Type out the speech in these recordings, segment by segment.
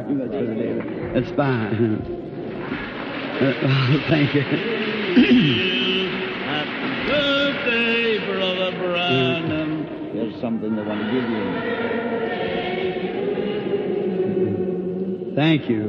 much, Brother David. That's fine. Thank you. Happy birthday, Brother Branham. Here's something they want to give you. Thank you.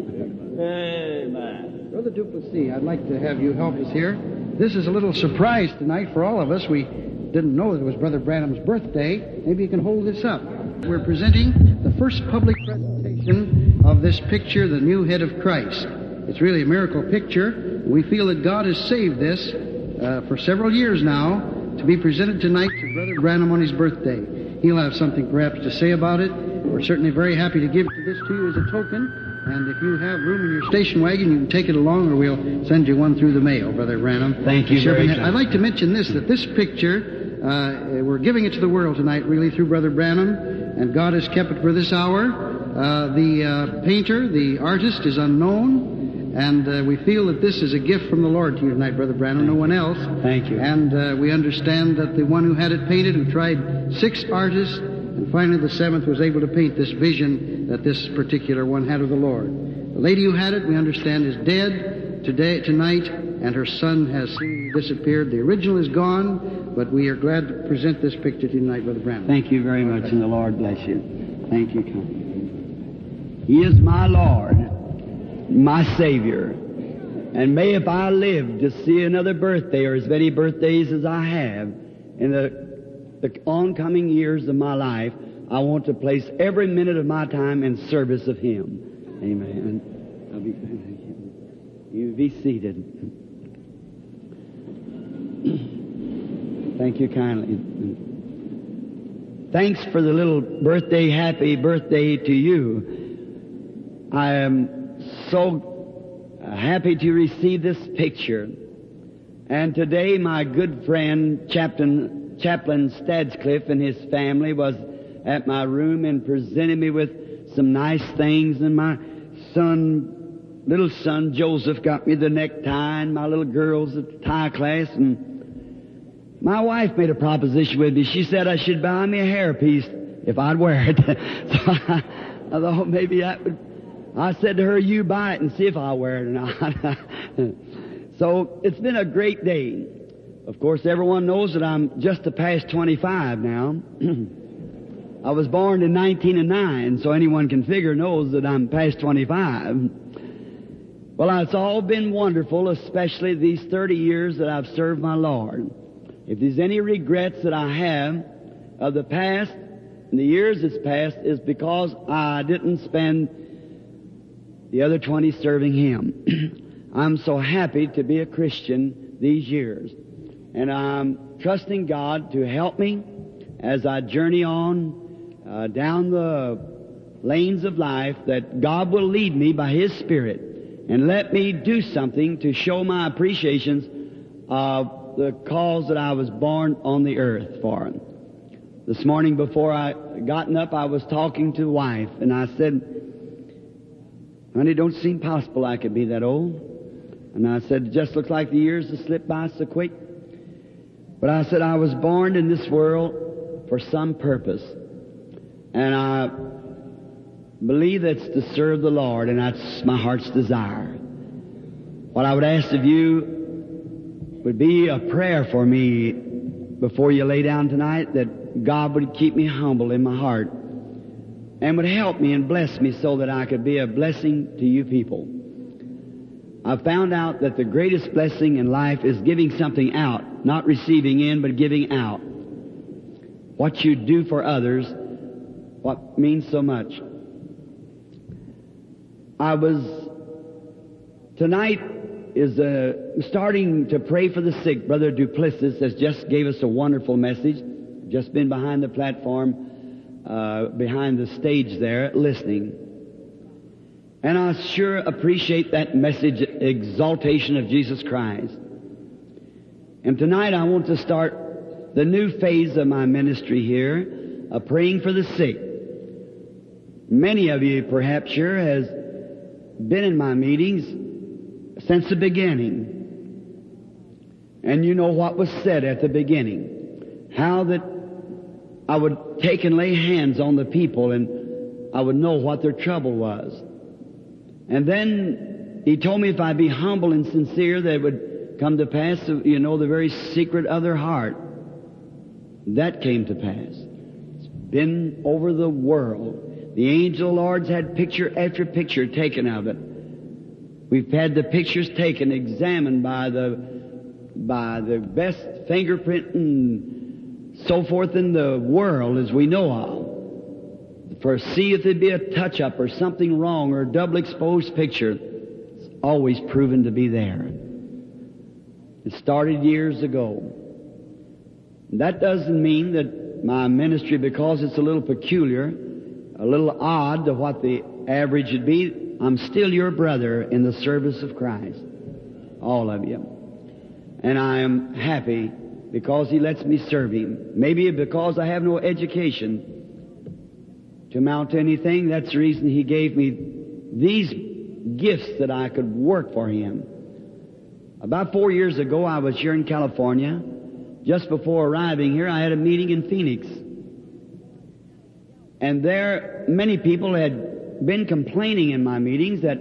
Amen. Brother Duplessis, I'd like to have you help us here. This is a little surprise tonight for all of us. We didn't know that it was Brother Branham's birthday. Maybe you can hold this up. We're presenting the first public presentation of this picture, The New Head of Christ. It's really a miracle picture. We feel that God has saved this for several years now to be presented tonight to Brother Branham on his birthday. He'll have something perhaps to say about it. We're certainly very happy to give this to you as a token. And if you have room in your station wagon, you can take it along, or we'll send you one through the mail, Brother Branham. Thank you very much. I'd like to mention this, that this picture, we're giving it to the world tonight, really, through Brother Branham, and God has kept it for this hour. The painter, the artist, is unknown, and we feel that this is a gift from the Lord to you tonight, Brother Branham, no one else. Thank you. And we understand that the one who had it painted, who tried 6 artists, and finally the 7th was able to paint this vision that this particular one had of the Lord. The lady who had it, we understand, is dead tonight, and her son has disappeared. The original is gone, but we are glad to present this picture to you tonight, Brother Branham. Thank you very much, and the Lord bless you. Thank you. He is my Lord, my Savior. And may if I live to see another birthday, or as many birthdays as I have, in the oncoming years of my life, I want to place every minute of my time in service of Him. Amen. You be seated. Thank you kindly. Thanks for the little birthday, happy birthday to you. I am so happy to receive this picture. And today my good friend, Chaplain Stadscliffe and his family was at my room and presented me with some nice things, and my little son Joseph got me the necktie, and my little girls at the tie class, and my wife made a proposition with me. She said I should buy me a hairpiece if I'd wear it. So I thought maybe I said to her, you buy it and see if I'll wear it or not. So it's been a great day. Of course, everyone knows that I'm just past 25 now. I was born in 1909, so anyone can knows that I'm past 25. Well, it's all been wonderful, especially these 30 years that I've served my Lord. If there's any regrets that I have of the past, and the years that's passed, is because I didn't spend the other 20 serving Him. I'm so happy to be a Christian these years. And I'm trusting God to help me as I journey on down the lanes of life, that God will lead me by His Spirit and let me do something to show my appreciations of the cause that I was born on the earth for. This morning before I gotten up, I was talking to the wife, and I said, honey, it don't seem possible I could be that old. And I said, it just looks like the years have slipped by so quick. But I said, I was born in this world for some purpose. And I believe that's to serve the Lord, and that's my heart's desire. What I would ask of you would be a prayer for me before you lay down tonight, that God would keep me humble in my heart and would help me and bless me so that I could be a blessing to you people. I've found out that the greatest blessing in life is giving something out, not receiving in, but giving out. What you do for others, what means so much. Tonight is starting to pray for the sick. Brother Duplessis has just gave us a wonderful message. Just been behind the platform, behind the stage there, listening. And I sure appreciate that message, exaltation of Jesus Christ. And tonight I want to start the new phase of my ministry here, of praying for the sick. Many of you perhaps sure has been in my meetings since the beginning. And you know what was said at the beginning. How that I would take and lay hands on the people, and I would know what their trouble was. And then He told me if I'd be humble and sincere, that it would come to pass, you know, the very secret of their heart. That came to pass. It's been over the world. The angel of the Lord's had picture after picture taken of it. We've had the pictures taken, examined by the best fingerprint and so forth in the world as we know of. For see if there'd be a touch-up or something wrong or a double exposed picture. It's always proven to be there. It started years ago. That doesn't mean that my ministry, because it's a little peculiar, a little odd to what the average would be, I'm still your brother in the service of Christ. All of you. And I am happy because He lets me serve Him. Maybe because I have no education to amount to anything. That's the reason He gave me these gifts that I could work for Him. About 4 years ago, I was here in California. Just before arriving here, I had a meeting in Phoenix. And there, many people had been complaining in my meetings that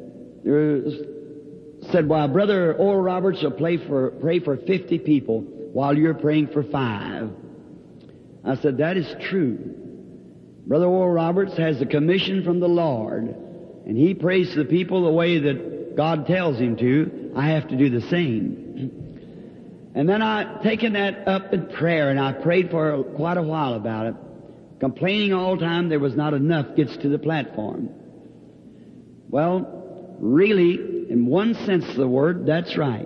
said, well, Brother Oral Roberts will pray for 50 people while you're praying for 5. I said, that is true. Brother Oral Roberts has a commission from the Lord, and he prays to the people the way that God tells him to. I have to do the same. And then I taken that up in prayer, and I prayed for quite a while about it, complaining all the time there was not enough gets to the platform. Well, really, in one sense of the word, that's right.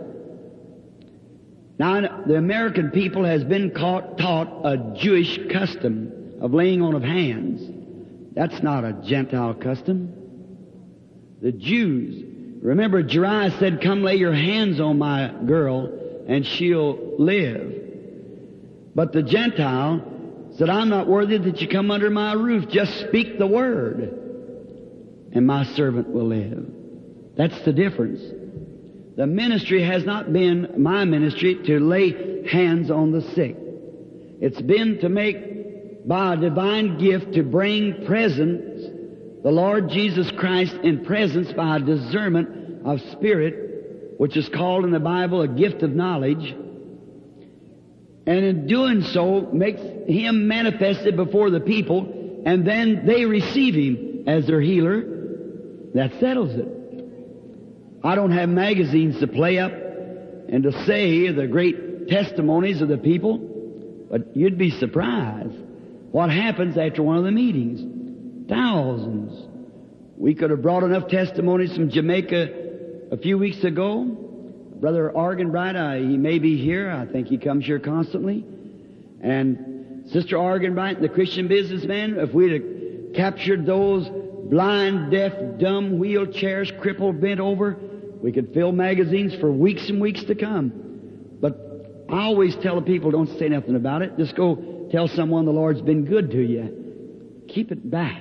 Now, the American people has been taught a Jewish custom of laying on of hands. That's not a Gentile custom. The Jews, remember Jeriah said, come lay your hands on my girl and she'll live. But the Gentile said, I'm not worthy that you come under my roof. Just speak the word and my servant will live. That's the difference. The ministry has not been my ministry to lay hands on the sick. It's been to make, by a divine gift, to bring presence, the Lord Jesus Christ in presence by a discernment of spirit, which is called in the Bible a gift of knowledge. And in doing so, makes Him manifested before the people, and then they receive Him as their healer. That settles it. I don't have magazines to play up and to say the great testimonies of the people, but you'd be surprised what happens after one of the meetings. Thousands. We could have brought enough testimonies from Jamaica a few weeks ago. Brother Arganbright, he may be here. I think he comes here constantly. And Sister Arganbright, the Christian businessman, if we'd have captured those blind, deaf, dumb, wheelchairs, crippled, bent over, we could fill magazines for weeks and weeks to come. But I always tell the people, don't say nothing about it. Just go tell someone the Lord's been good to you. Keep it back.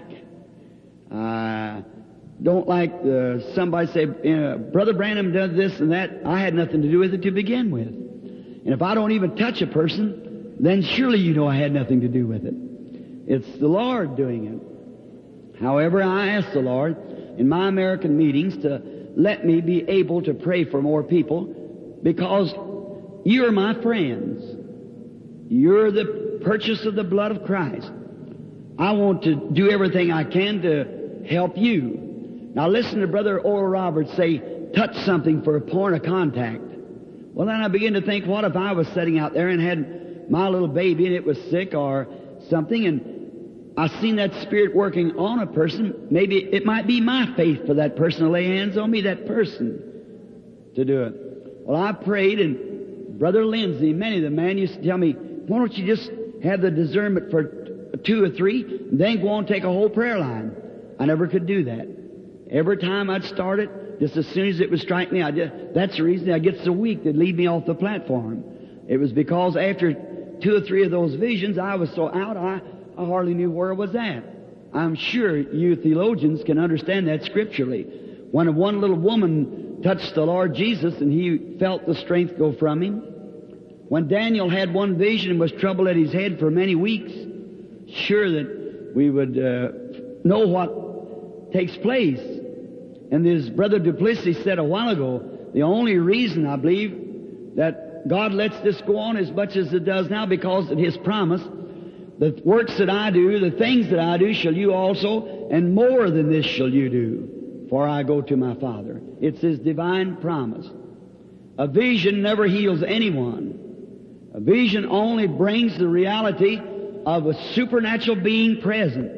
Don't like somebody say, Brother Branham does this and that. I had nothing to do with it to begin with. And if I don't even touch a person, then surely you know I had nothing to do with it. It's the Lord doing it. However, I ask the Lord in my American meetings to let me be able to pray for more people, because you're my friends. You're the purchase of the blood of Christ. I want to do everything I can to help you. Now listen to Brother Oral Roberts say, touch something for a point of contact. Well, then I begin to think, what if I was sitting out there and had my little baby and it was sick or something, and I seen that Spirit working on a person. Maybe it might be my faith for that person to lay hands on me, that person, to do it. Well, I prayed, and Brother Lindsay, many of the men used to tell me, why don't you just have the discernment for 2 or 3, and then go on and take a whole prayer line. I never could do that. Every time I'd start it, just as soon as it would strike me, that's the reason I get so weak, they'd leave me off the platform. It was because after 2 or 3 of those visions, I was so out, I hardly knew where I was at. I'm sure you theologians can understand that scripturally. When one little woman touched the Lord Jesus and he felt the strength go from him. When Daniel had one vision and was troubled at his head for many weeks, sure that we would know what takes place. And as Brother Duplessis said a while ago, the only reason I believe that God lets this go on as much as it does now because of His promise, the works that I do, the things that I do shall you also, and more than this shall you do, for I go to my Father. It's His divine promise. A vision never heals anyone. A vision only brings the reality of a supernatural being present.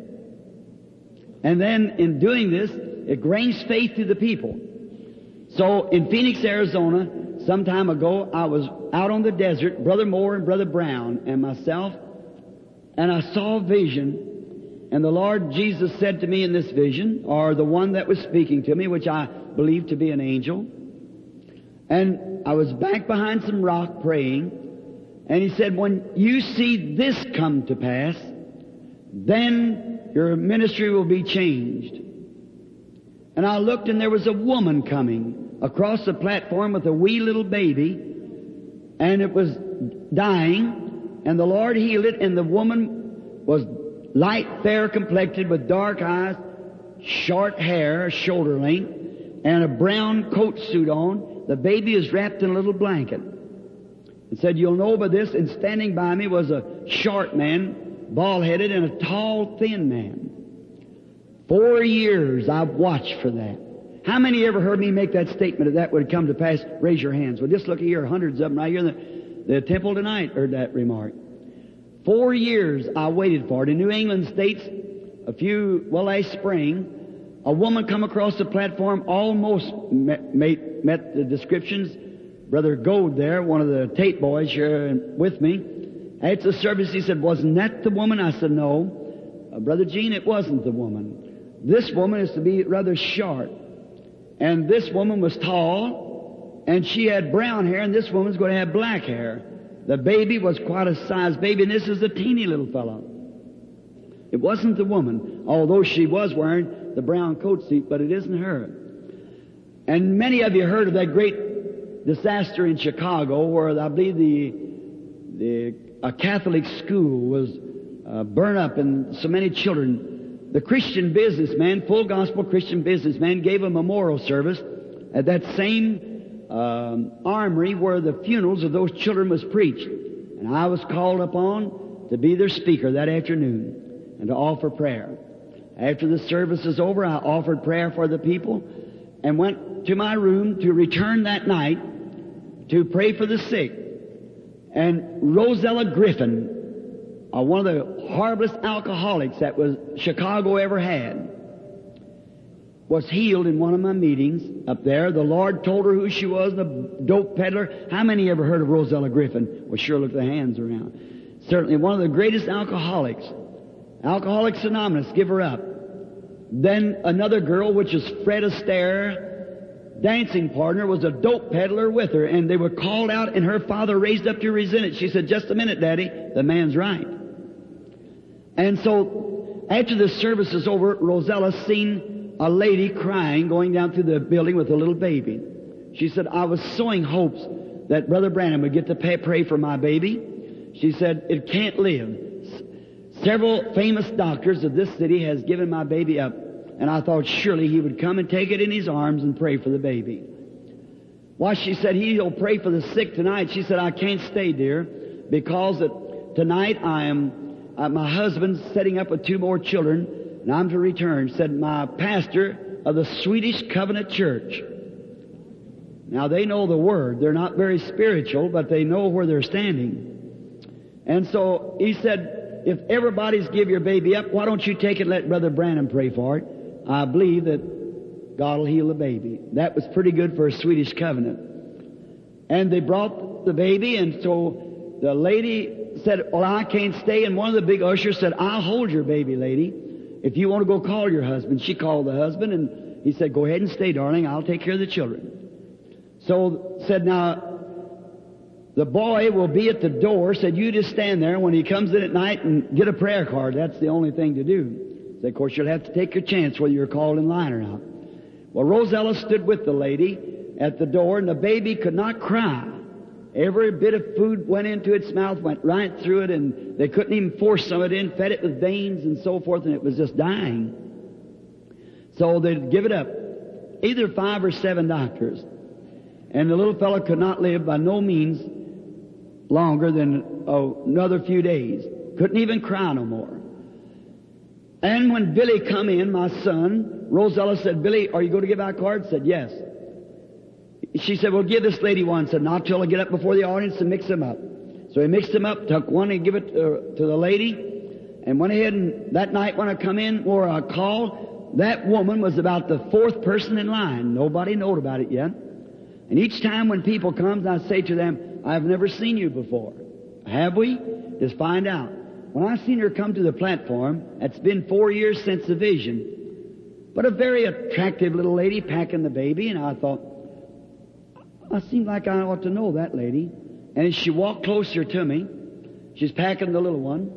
And then in doing this, it brings faith to the people. So in Phoenix, Arizona, some time ago, I was out on the desert, Brother Moore and Brother Brown and myself, and I saw a vision. And the Lord Jesus said to me in this vision, or the one that was speaking to me, which I believed to be an angel, and I was back behind some rock praying, and He said, when you see this come to pass, then your ministry will be changed. And I looked, and there was a woman coming across the platform with a wee little baby, and it was dying, and the Lord healed it, and the woman was light, fair complected with dark eyes, short hair, shoulder length, and a brown coat suit on. The baby is wrapped in a little blanket. And said, you'll know by this, and standing by me was a short man, bald-headed, and a tall, thin man. 4 years I've watched for that. How many ever heard me make that statement that would come to pass? Raise your hands. Well, just look here, hundreds of them right here in the temple tonight heard that remark. 4 years I waited for it. In New England states, last spring, a woman come across the platform, almost met the descriptions. Brother Gold there, one of the Tate boys here with me, at the service he said, wasn't that the woman? I said, no. Brother Gene, it wasn't the woman. This woman is to be rather short. And this woman was tall, and she had brown hair, and this woman's going to have black hair. The baby was quite a size baby, and this is a teeny little fellow. It wasn't the woman, although she was wearing the brown coat suit, but it isn't her. And many of you heard of that great disaster in Chicago where I believe a Catholic school was burned up and so many children. The Christian businessman, full gospel Christian businessman, gave a memorial service at that same armory where the funerals of those children was preached. And I was called upon to be their speaker that afternoon and to offer prayer. After the service was over, I offered prayer for the people and went to my room to return that night to pray for the sick. And Rosella Griffin, one of the horriblest alcoholics that Chicago ever had, was healed in one of my meetings up there. The Lord told her who she was, the dope peddler. How many ever heard of Rosella Griffin? Well, sure, look the hands around. Certainly one of the greatest alcoholics. Alcoholics Anonymous, give her up. Then another girl, which is Fred Astaire, dancing partner, was a dope peddler with her, and they were called out, and her father raised up to resent it. She said, just a minute, Daddy, the man's right. And so, after the service is over, Rosella seen a lady crying going down through the building with a little baby. She said, I was sowing hopes that Brother Branham would get to pray for my baby. She said, it can't live. Several famous doctors of this city has given my baby up, and I thought surely he would come and take it in his arms and pray for the baby. Well, she said, he'll pray for the sick tonight. She said, I can't stay, dear, because tonight my husband's setting up with 2 more children, and I'm to return. Said my pastor of the Swedish Covenant Church. Now, they know the Word. They're not very spiritual, but they know where they're standing. And so he said, if everybody's give your baby up, why don't you take it and let Brother Branham pray for it? I believe that God will heal the baby. That was pretty good for a Swedish covenant. And they brought the baby, and so the lady said, well, I can't stay. And one of the big ushers said, I'll hold your baby, lady, if you want to go call your husband. She called the husband, and he said, go ahead and stay, darling. I'll take care of the children. So said, now, the boy will be at the door. Said, you just stand there when he comes in at night and get a prayer card. That's the only thing to do. Said, of course, you'll have to take your chance whether you're called in line or not. Well, Rosella stood with the lady at the door, and the baby could not cry. Every bit of food went into its mouth, went right through it, and they couldn't even force some of it in, fed it with veins and so forth, and it was just dying. So they'd give it up. Either 5 or 7 doctors. And the little fellow could not live by no means longer than another few days. Couldn't even cry no more. And when Billy come in, my son, Rosella said, "Billy, are you going to give out cards?" Said, "Yes." She said, "Well, give this lady one." Said, "Not till I get up before the audience and mix them up." So he mixed them up, took one and give it to the lady, and went ahead and that night when I come in for a call, that woman was about the 4th person in line. Nobody knowed about it yet. And each time when people come, I say to them, "I've never seen you before." "Have we?" "Just find out." When I seen her come to the platform, it's been 4 years since the vision, but a very attractive little lady packing the baby, and I thought, I seemed like I ought to know that lady. And as she walked closer to me, she's packing the little one,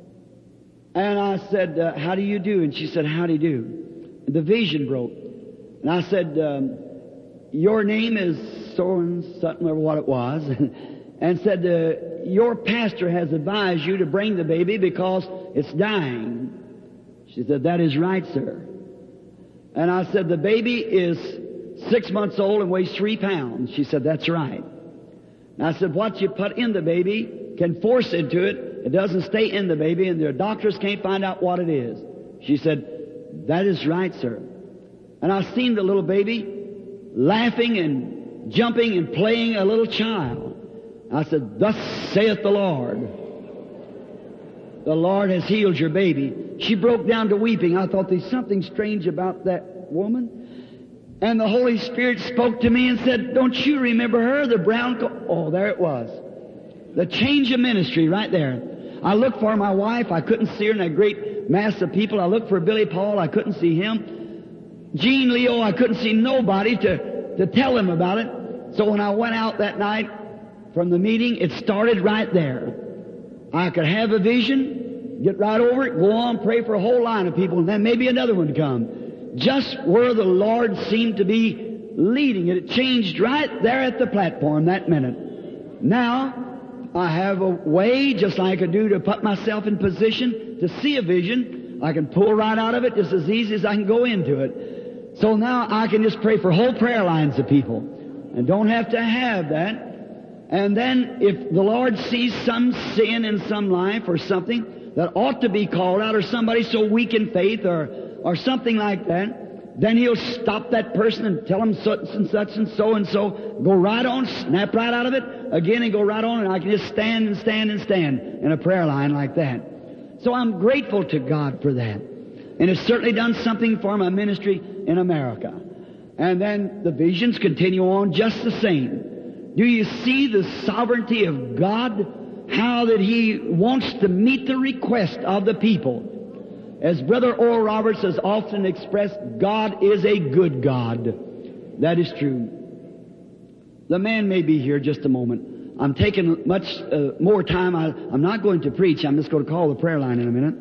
and I said, "How do you do?" And she said, "How do you do?" And the vision broke. And I said, "Your name is so-and something," or what it was, and said, "Your pastor has advised you to bring the baby because it's dying." She said, "That is right, sir." And I said, "The baby is 6 months old and weighs 3 pounds. She said, "That's right." And I said, "What you put in the baby can force into it. It doesn't stay in the baby, and their doctors can't find out what it is." She said, "That is right, sir." And I seen the little baby laughing and jumping and playing a little child. I said, "Thus saith the Lord. The Lord has healed your baby." She broke down to weeping. I thought, there's something strange about that woman. And the Holy Spirit spoke to me and said, "Don't you remember her, the brown Oh, there it was. The change of ministry right there. I looked for my wife. I couldn't see her in that great mass of people. I looked for Billy Paul. I couldn't see him. Gene Leo, I couldn't see nobody to tell him about it. So when I went out that night from the meeting, it started right there. I could have a vision, get right over it, go on, pray for a whole line of people, and then maybe another one to come. Just where the Lord seemed to be leading it. It changed right there at the platform that minute. Now, I have a way, just like I do, to put myself in position to see a vision. I can pull right out of it just as easy as I can go into it. So now I can just pray for whole prayer lines of people and don't have to have that. And then if the Lord sees some sin in some life or something that ought to be called out, or somebody so weak in faith or something like that, then He'll stop that person and tell them such and such and so, go right on, snap right out of it again and go right on, and I can just stand and stand and stand in a prayer line like that. So I'm grateful to God for that. And it's certainly done something for my ministry in America. And then the visions continue on just the same. Do you see the sovereignty of God? How that He wants to meet the request of the people. As Brother Oral Roberts has often expressed, God is a good God. That is true. The man may be here just a moment. I'm taking much more time. I'm not going to preach. I'm just going to call the prayer line in a minute.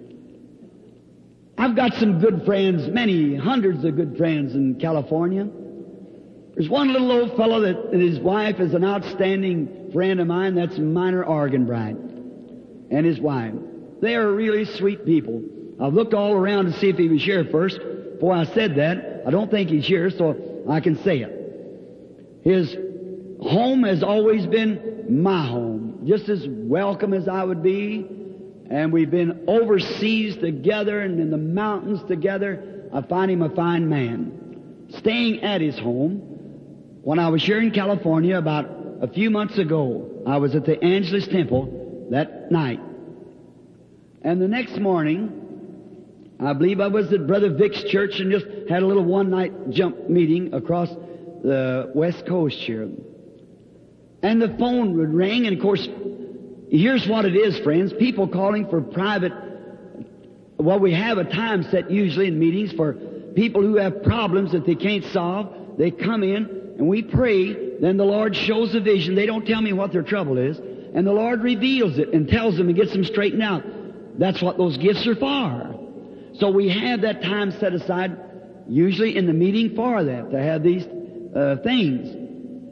I've got some good friends, many hundreds of good friends in California. There's one little old fellow that his wife is an outstanding friend of mine. That's Minor Arganbright and his wife. They are really sweet people. I've looked all around to see if he was here first. Before I said that, I don't think he's here, so I can say it. His home has always been my home, just as welcome as I would be. And we've been overseas together and in the mountains together. I find him a fine man. Staying at his home. When I was here in California about a few months ago, I was at the Angelus Temple that night. And the next morning, I believe I was at Brother Vic's church and just had a little one-night jump meeting across the West Coast here. And the phone would ring, and of course, here's what it is, friends. People calling for private. Well, we have a time set usually in meetings for people who have problems that they can't solve. They come in and we pray. Then the Lord shows a vision. They don't tell me what their trouble is. And the Lord reveals it and tells them and gets them straightened out. That's what those gifts are for. So we have that time set aside usually in the meeting for that, to have these things.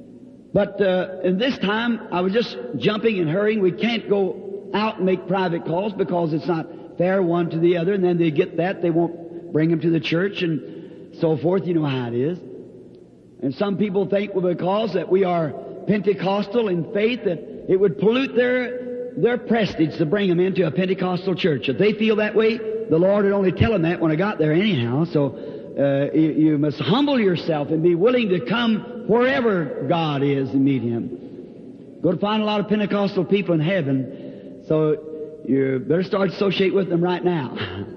But in this time, I was just jumping and hurrying. We can't go out and make private calls because it's not fair one to the other. And then they get that, they won't bring them to the church and so forth. You know how it is. And some people think, well, because that we are Pentecostal in faith, that it would pollute their prestige to bring them into a Pentecostal church. If they feel that way, the Lord would only tell them that when I got there anyhow. So you must humble yourself and be willing to come wherever God is and meet Him. Go to find a lot of Pentecostal people in heaven, so you better start associating with them right now.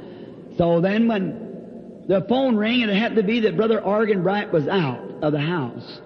So then when the phone rang, and it happened to be that Brother Arganbright was out of the house,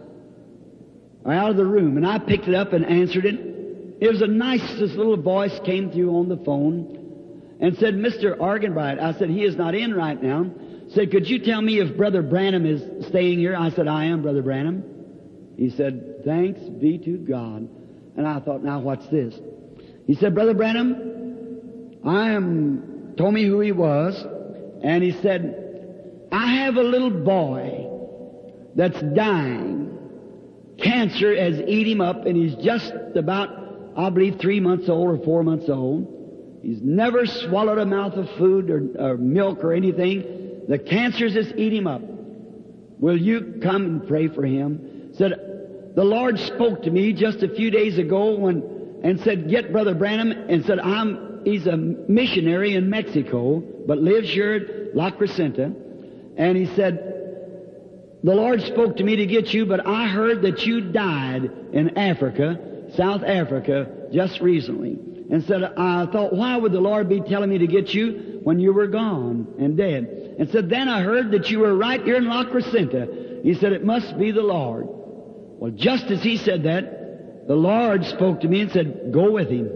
or out of the room, and I picked it up and answered it. It was the nicest little voice came through on the phone and said, Mr. Arganbright. I said, he is not in right now. Said, could you tell me if Brother Branham is staying here? I said, I am Brother Branham. He said, thanks be to God. And I thought, now what's this? He said, Brother Branham, told me who he was, and he said, I have a little boy that's dying. Cancer has eaten him up, and he's just about, I believe, 3 months old or 4 months old. He's never swallowed a mouth of food or milk or anything. The cancer's just eating him up. Will you come and pray for him? Said, the Lord spoke to me just a few days ago and said, get Brother Branham, and said, he's a missionary in Mexico, but lives here at La Crescenta. And he said, the Lord spoke to me to get you, but I heard that you died in Africa, South Africa, just recently. And said, I thought, why would the Lord be telling me to get you when you were gone and dead? And said, then I heard that you were right here in La Crescenta. He said, it must be the Lord. Well, just as he said that, the Lord spoke to me and said, go with him.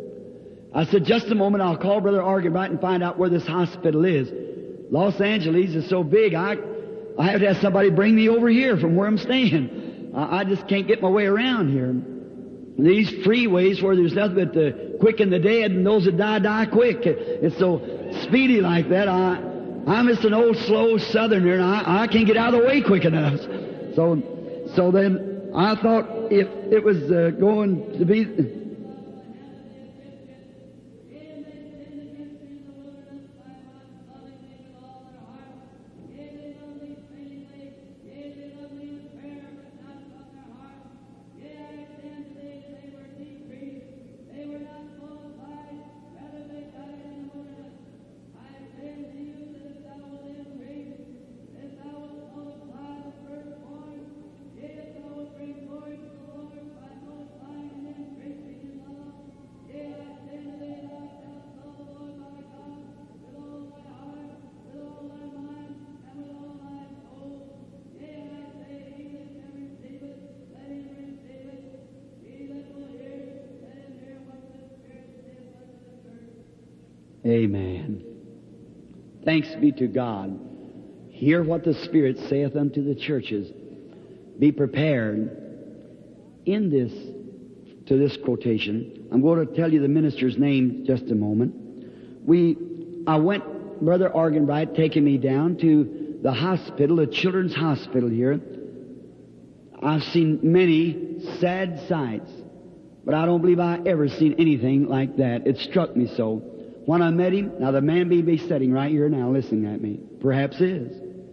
I said, just a moment, I'll call Brother Arganbright and find out where this hospital is. Los Angeles is so big, I have to have somebody bring me over here from where I'm staying. I just can't get my way around here. These freeways where there's nothing but the quick and the dead, and those that die quick. It's so speedy like that. I'm just an old slow southerner, and I can't get out of the way quick enough. So then I thought if it was going to be... Amen. Thanks be to God. Hear what the Spirit saith unto the churches. Be prepared. In this, to this quotation, I'm going to tell you the minister's name just a moment. I went, Brother Arganbright taking me down to the hospital, the children's hospital here. I've seen many sad sights, but I don't believe I ever seen anything like that. It struck me so. When I met him, now the man may be sitting right here now listening at me. Perhaps is.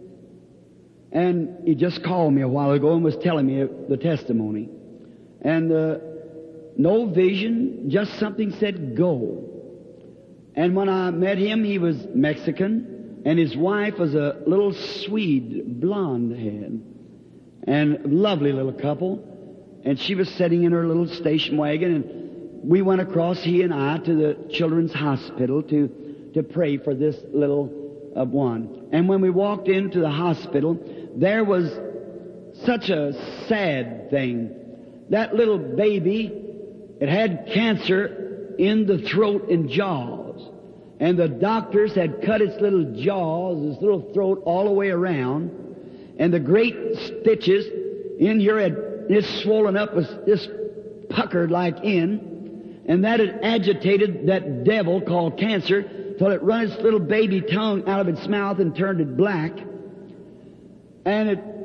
And he just called me a while ago and was telling me the testimony. And no vision, just something said, go. And when I met him, he was Mexican, and his wife was a little Swede, blonde head, and lovely little couple. And she was sitting in her little station wagon, and we went across, he and I, to the children's hospital to pray for this little one. And when we walked into the hospital, there was such a sad thing. That little baby, it had cancer in the throat and jaws. And the doctors had cut its little jaws, its little throat all the way around. And the great stitches in here had just swollen up, was just puckered like in. And that had agitated that devil called cancer till it run its little baby tongue out of its mouth and turned it black. And it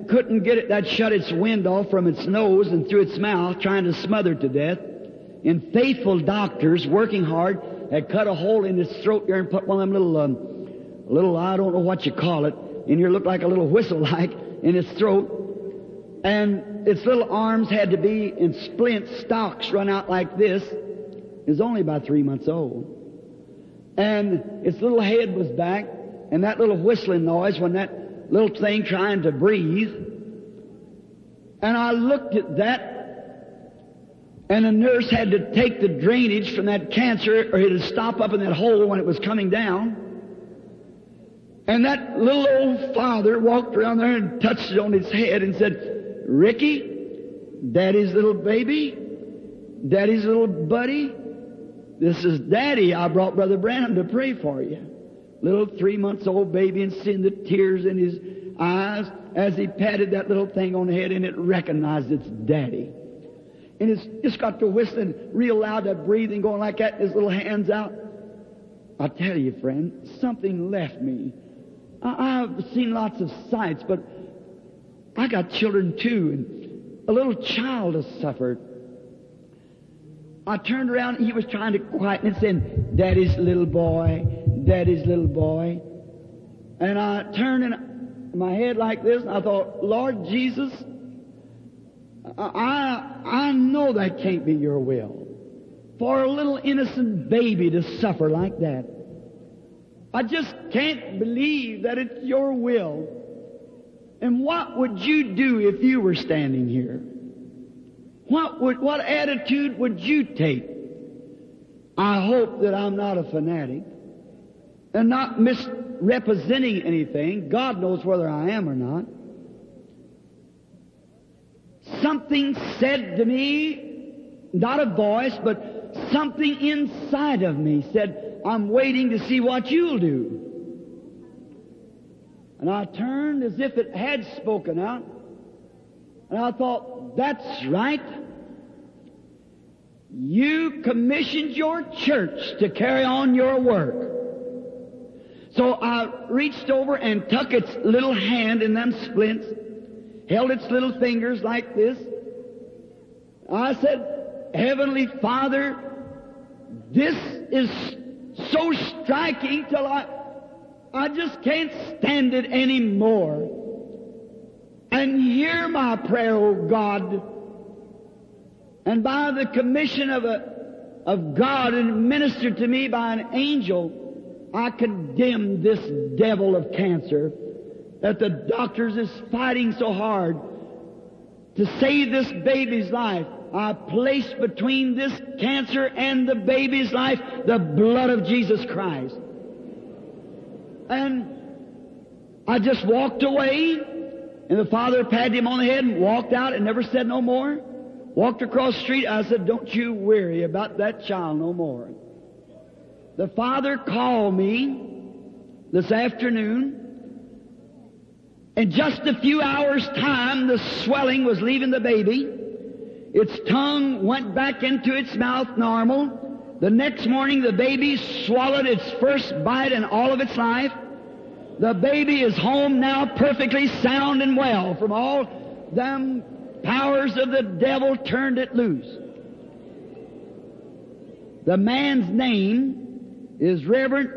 couldn't get it, that shut its wind off from its nose and through its mouth, trying to smother it to death. And faithful doctors, working hard, had cut a hole in its throat there and put one of them little, I don't know what you call it, in here looked like a little whistle like, in its throat. And its little arms had to be in splint stalks run out like this. It was only about 3 months old. And its little head was back, and that little whistling noise when that little thing trying to breathe. And I looked at that, and the nurse had to take the drainage from that cancer, or it would stop up in that hole when it was coming down. And that little old father walked around there and touched it on his head and said, "Ricky, Daddy's little baby, Daddy's little buddy, this is Daddy. I brought Brother Branham to pray for you." Little 3 months old baby, and seeing the tears in his eyes as he patted that little thing on the head, and it recognized its Daddy. And it's just got to whistling real loud, that breathing going like that, his little hands out. I tell you, friend, something left me. I've seen lots of sights, but I got children too, and a little child has suffered. I turned around, and he was trying to quieten it, saying, "Daddy's little boy, Daddy's little boy." And I turned in my head like this, and I thought, "Lord Jesus, I know that can't be your will. For a little innocent baby to suffer like that. I just can't believe that it's your will. And what would you do if you were standing here? What attitude would you take?" I hope that I'm not a fanatic and not misrepresenting anything. God knows whether I am or not. Something said to me, not a voice, but something inside of me said, "I'm waiting to see what you'll do." And I turned as if it had spoken out, and I thought, "That's right. You commissioned your church to carry on your work." So I reached over and took its little hand in them splints, held its little fingers like this. I said, "Heavenly Father, this is so striking till I just can't stand it anymore. And hear my prayer, O God. And by the commission of God and ministered to me by an angel, I condemn this devil of cancer that the doctors is fighting so hard to save this baby's life. I place between this cancer and the baby's life the blood of Jesus Christ." And I just walked away, and the father patted him on the head and walked out and never said no more. Walked across the street. I said, "Don't you worry about that child no more." The father called me this afternoon. In just a few hours' time, the swelling was leaving the baby. Its tongue went back into its mouth normal. The next morning, the baby swallowed its first bite in all of its life. The baby is home now, perfectly sound and well, from all them powers of the devil turned it loose. The man's name is Reverend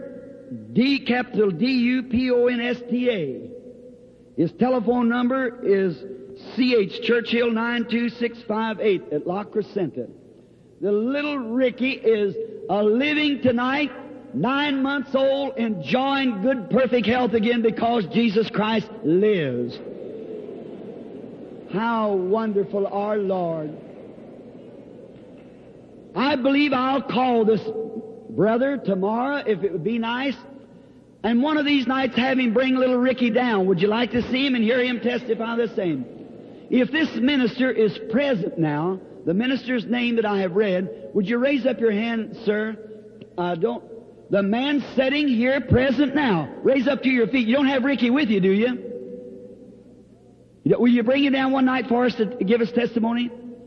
D.U.P.O.N.S.T.A. His telephone number is C.H. Churchill 92658 at La Crescenta. The little Ricky is living tonight, 9 months old, enjoying good, perfect health again because Jesus Christ lives. How wonderful our Lord. I believe I'll call this brother tomorrow, if it would be nice, and one of these nights have him bring little Ricky down. Would you like to see him and hear him testify the same? If this minister is present now, the minister's name that I have read, would you raise up your hand, sir? The man sitting here present now. Raise up to your feet. You don't have Ricky with you, do you? Will you bring him down one night for us to give us testimony?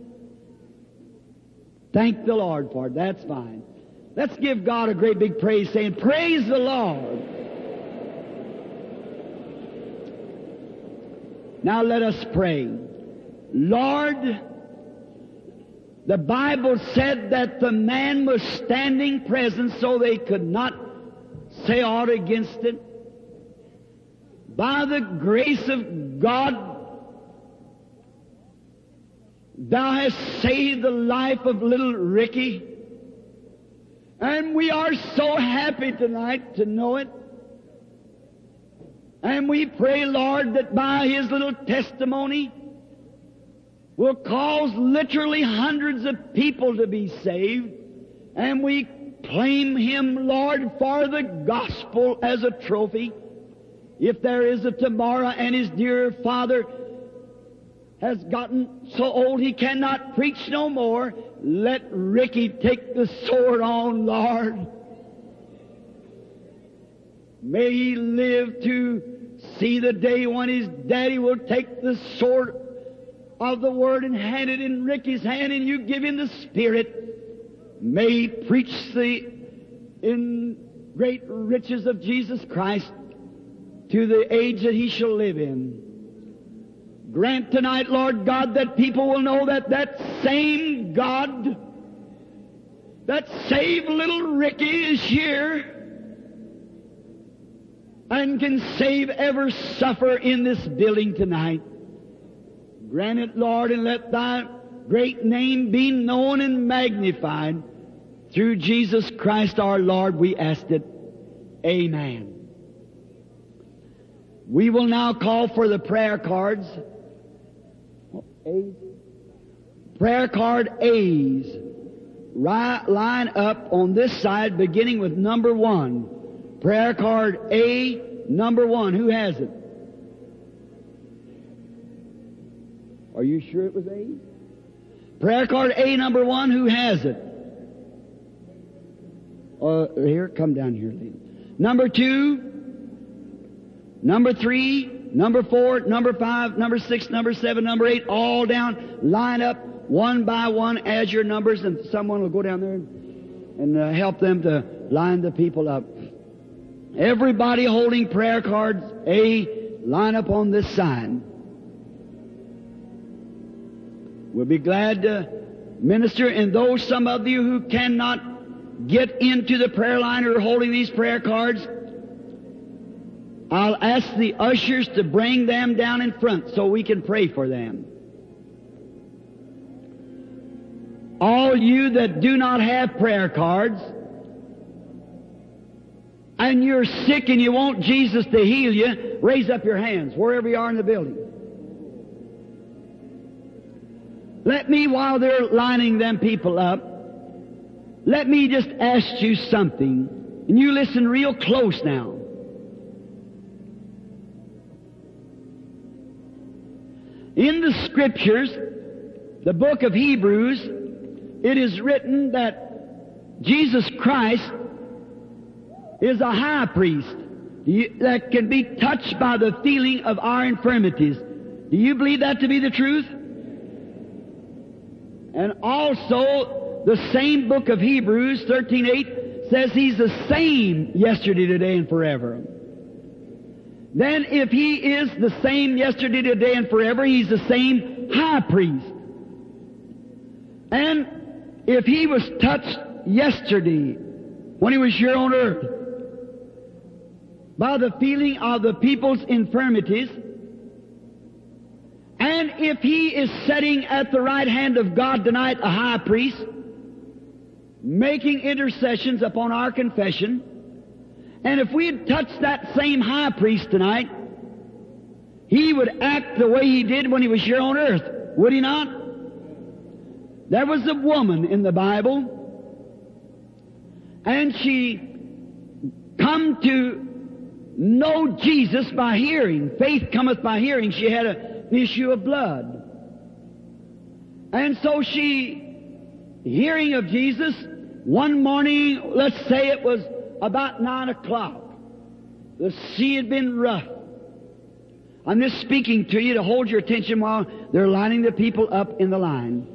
Thank the Lord for it. That's fine. Let's give God a great big praise, saying, "Praise the Lord." Now let us pray. Lord, the Bible said that the man was standing present so they could not say aught against it. By the grace of God, Thou hast saved the life of little Ricky. And we are so happy tonight to know it. And we pray, Lord, that by his little testimony will cause literally hundreds of people to be saved. And we claim him, Lord, for the gospel as a trophy. If there is a tomorrow and his dear father has gotten so old he cannot preach no more, let Ricky take the sword on, Lord. May he live to see the day when his daddy will take the sword of the Word and hand it in Ricky's hand, and you give him the Spirit. May he preach in great riches of Jesus Christ to the age that he shall live in. Grant tonight, Lord God, that people will know that that same God that saved little Ricky is here and can save every sufferer in this building tonight. Grant it, Lord, and let Thy great name be known and magnified. Through Jesus Christ our Lord we ask it. Amen. We will now call for the prayer cards. A's. Prayer card A's. Line up on this side beginning with number 1. Prayer card A, number 1. Who has it? Are you sure it was A? Prayer card A, number 1. Who has it? Here, come down here, lady. Number 2, number 3, number 4, number 5, number 6, number 7, number 8, all down. Line up one by one as your numbers, and someone will go down there and help them to line the people up. Everybody holding prayer cards A, line up on this side. We'll be glad to minister, and those some of you who cannot get into the prayer line or are holding these prayer cards, I'll ask the ushers to bring them down in front so we can pray for them. All you that do not have prayer cards, and you're sick and you want Jesus to heal you, raise up your hands wherever you are in the building. Let me, while they're lining them people up, let me just ask you something, and you listen real close now. In the Scriptures, the book of Hebrews, it is written that Jesus Christ is a high priest that can be touched by the feeling of our infirmities. Do you believe that to be the truth? And also, the same book of Hebrews 13:8 says He's the same yesterday, today, and forever. Then if He is the same yesterday, today, and forever, He's the same high priest. And if He was touched yesterday, when He was here on earth, by the feeling of the people's infirmities, and if He is sitting at the right hand of God tonight, a high priest, making intercessions upon our confession, and if we had touched that same high priest tonight, He would act the way He did when He was here on earth, would He not? There was a woman in the Bible, and she come to know Jesus by hearing. Faith cometh by hearing. She had an issue of blood. And so she, hearing of Jesus, one morning, let's say it was about 9 o'clock, the sea had been rough. I'm just speaking to you to hold your attention while they're lining the people up in the line.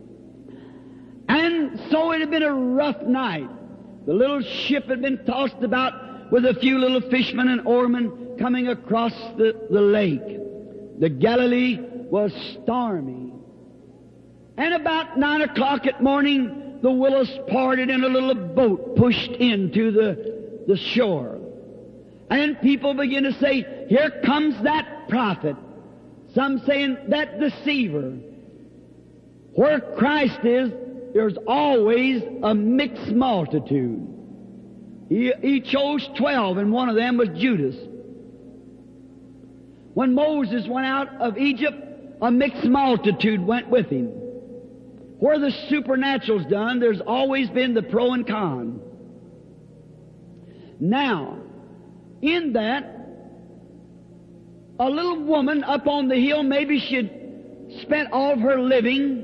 And so it had been a rough night. The little ship had been tossed about with a few little fishermen and oarmen coming across the lake. The Galilee was stormy. And about 9 o'clock at morning, the willows parted and a little boat pushed into the shore. And people begin to say, here comes that prophet. Some saying that deceiver. Where Christ is, there's always a mixed multitude. He chose 12, and one of them was Judas. When Moses went out of Egypt, a mixed multitude went with him. Where the supernatural's done, there's always been the pro and con. Now, in that, a little woman up on the hill, maybe she'd spent all of her living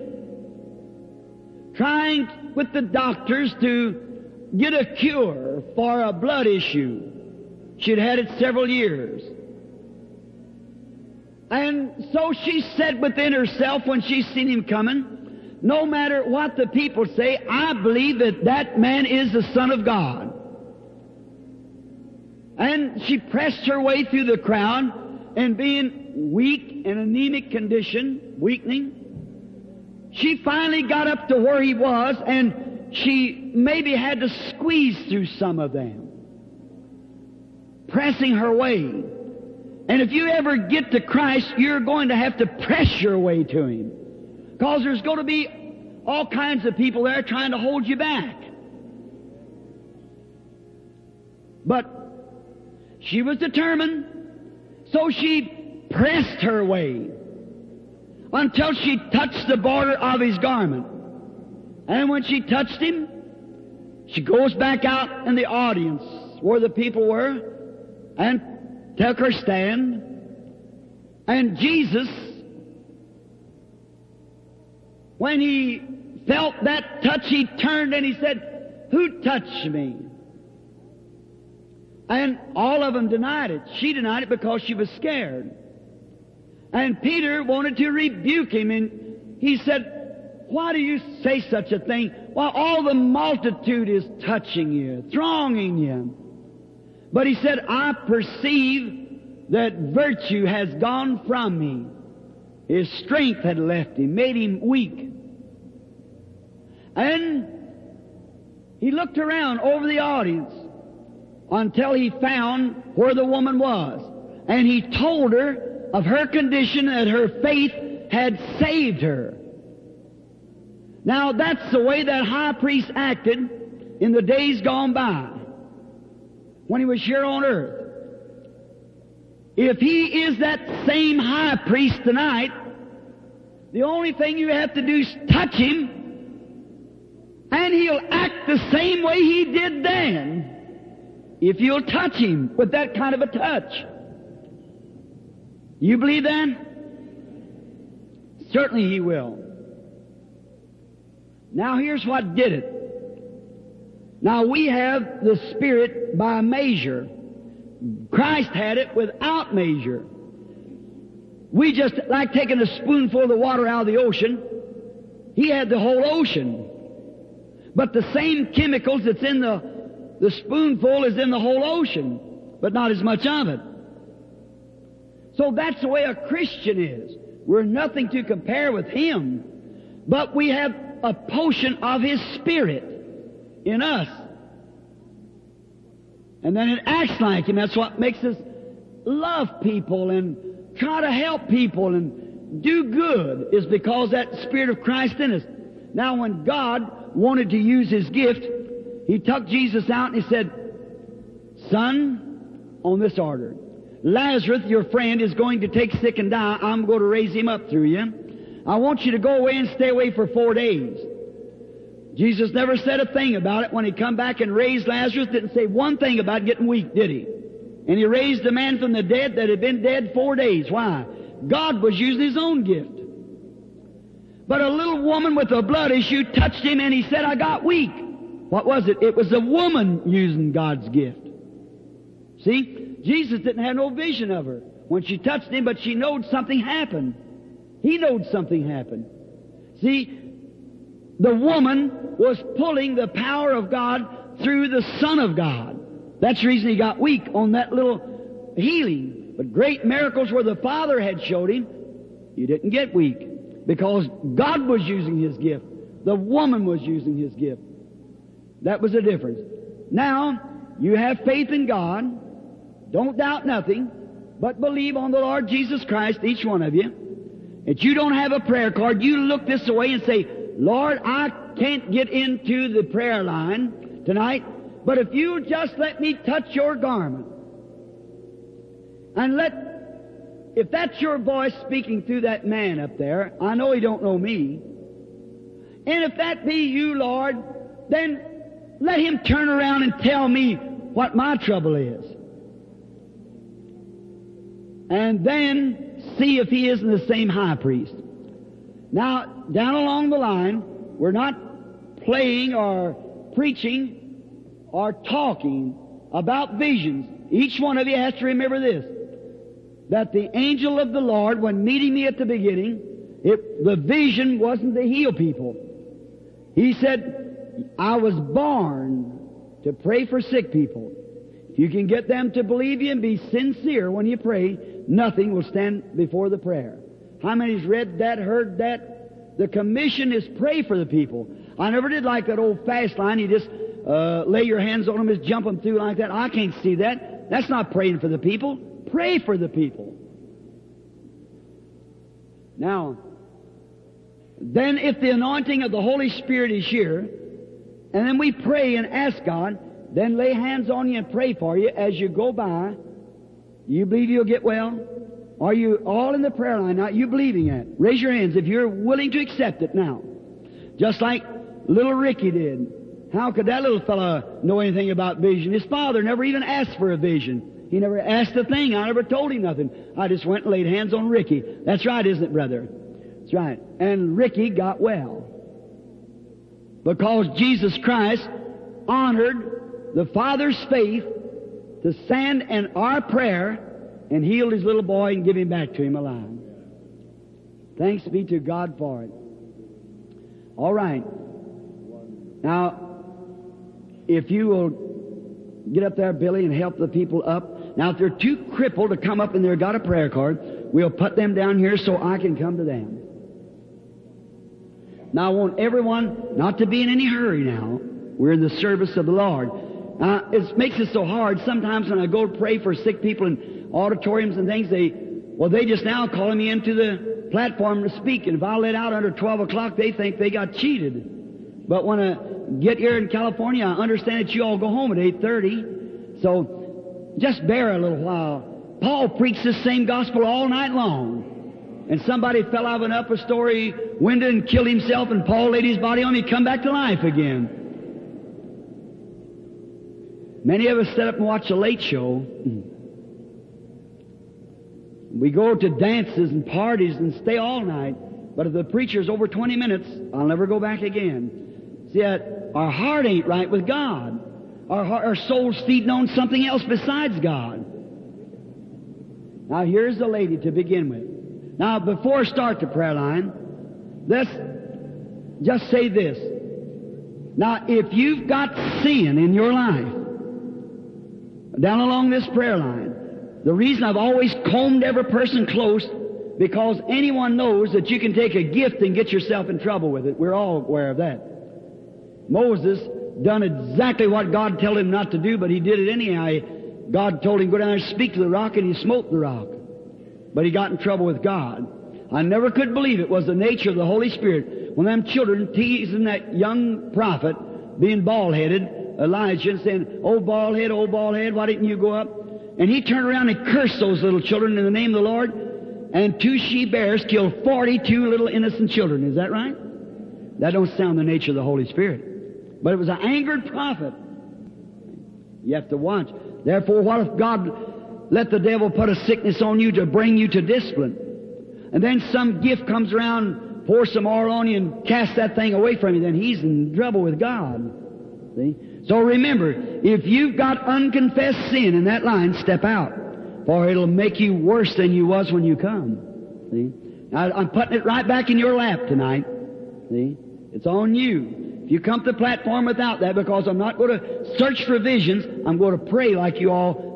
trying with the doctors to get a cure for a blood issue. She'd had it several years. And so she said within herself when she seen him coming, no matter what the people say, I believe that that man is the Son of God. And she pressed her way through the crowd, and being weak and anemic condition, weakening, she finally got up to where he was, and she maybe had to squeeze through some of them, pressing her way. And if you ever get to Christ, you're going to have to press your way to Him, because there's going to be all kinds of people there trying to hold you back. But she was determined, so she pressed her way until she touched the border of his garment. And when she touched him, she goes back out in the audience where the people were and took her stand. And Jesus, when he felt that touch, he turned and he said, "Who touched me?" And all of them denied it. She denied it because she was scared. And Peter wanted to rebuke him, and he said, "Why do you say such a thing? While all the multitude is touching you, thronging you." But he said, "I perceive that virtue has gone from me." His strength had left him, made him weak. And he looked around over the audience until he found where the woman was. And he told her of her condition, that her faith had saved her. Now, that's the way that high priest acted in the days gone by, when he was here on earth. If he is that same high priest tonight, the only thing you have to do is touch him, and he'll act the same way he did then, if you'll touch him with that kind of a touch. You believe that? Certainly he will. Now here's what did it. Now we have the Spirit by measure. Christ had it without measure. We just, like taking a spoonful of the water out of the ocean, He had the whole ocean. But the same chemicals that's in the spoonful is in the whole ocean, but not as much of it. So that's the way a Christian is. We're nothing to compare with Him, but we have a portion of His Spirit in us. And then it acts like Him. That's what makes us love people and try to help people and do good, is because that Spirit of Christ in us. Now when God wanted to use His gift, He took Jesus out and He said, "Son, on this order, Lazarus, your friend, is going to take sick and die. I'm going to raise him up through you. I want you to go away and stay away for 4 days." Jesus never said a thing about it. When He come back and raised Lazarus, didn't say one thing about getting weak, did He? And He raised a man from the dead that had been dead 4 days. Why? God was using His own gift. But a little woman with a blood issue touched Him and He said, "I got weak." What was it? It was a woman using God's gift. See? Jesus didn't have no vision of her when she touched Him, but she knowed something happened. He knowed something happened. See? The woman was pulling the power of God through the Son of God. That's the reason He got weak on that little healing. But great miracles where the Father had showed him, you didn't get weak. Because God was using His gift. The woman was using His gift. That was the difference. Now, you have faith in God. Don't doubt nothing, but believe on the Lord Jesus Christ, each one of you. If you don't have a prayer card, you look this way and say, Lord, I can't get into the prayer line tonight, but if you just let me touch your garment, and if that's your voice speaking through that man up there, I know he don't know me, and if that be you, Lord, then let him turn around and tell me what my trouble is. And then see if he isn't the same high priest. Now, down along the line, we're not playing or preaching or talking about visions. Each one of you has to remember this, that the angel of the Lord, when meeting me at the beginning, the vision wasn't to heal people. He said, I was born to pray for sick people. If you can get them to believe you and be sincere when you pray, nothing will stand before the prayer. How many's read that, heard that? The commission is pray for the people. I never did like that old fast line. You just lay your hands on them, just jump them through like that. I can't see that. That's not praying for the people. Pray for the people. Now, then if the anointing of the Holy Spirit is here, and then we pray and ask God, then lay hands on you and pray for you as you go by. You believe you'll get well? Are you all in the prayer line now? You believing it? Raise your hands if you're willing to accept it now. Just like little Ricky did. How could that little fella know anything about vision? His father never even asked for a vision. He never asked a thing. I never told him nothing. I just went and laid hands on Ricky. That's right, isn't it, brother? That's right. And Ricky got well. Because Jesus Christ honored the Father's faith to stand in our prayer and heal his little boy and give him back to him alive. Thanks be to God for it. All right. Now, if you will get up there, Billy, and help the people up. Now, if they're too crippled to come up and they've got a prayer card, we'll put them down here so I can come to them. Now, I want everyone not to be in any hurry now. We're in the service of the Lord. It makes it so hard. Sometimes when I go to pray for sick people in auditoriums and things, they just now calling me into the platform to speak. And if I let out under 12 o'clock, they think they got cheated. But when I get here in California, I understand that you all go home at 8:30. So just bear a little while. Paul preached this same gospel all night long. And somebody fell out of an upper story window and killed himself, and Paul laid his body on him and come back to life again. Many of us sit up and watch a late show. We go to dances and parties and stay all night. But if the preacher's over 20 minutes, I'll never go back again. See, our heart ain't right with God. Our soul's feeding on something else besides God. Now, here's the lady to begin with. Now, before I start the prayer line, let's just say this. Now, if you've got sin in your life, down along this prayer line, the reason I've always combed every person close, because anyone knows that you can take a gift and get yourself in trouble with it. We're all aware of that. Moses done exactly what God told him not to do, but he did it anyhow. God told him, go down and speak to the rock, and he smote the rock. But he got in trouble with God. I never could believe it was the nature of the Holy Spirit when them children teasing that young prophet, being bald-headed, Elijah, and saying, oh, bald head, why didn't you go up? And he turned around and cursed those little children in the name of the Lord, and 2 she-bears killed 42 little innocent children. Is that right? That don't sound the nature of the Holy Spirit. But it was an angered prophet. You have to watch. Therefore, what if God let the devil put a sickness on you to bring you to discipline? And then some gift comes around, pour some oil on you and cast that thing away from you, then he's in trouble with God. See? So remember, if you've got unconfessed sin in that line, step out, for it'll make you worse than you was when you come. See? Now, I'm putting it right back in your lap tonight. See? It's on you. If you come to the platform without that, because I'm not going to search for visions, I'm going to pray like you all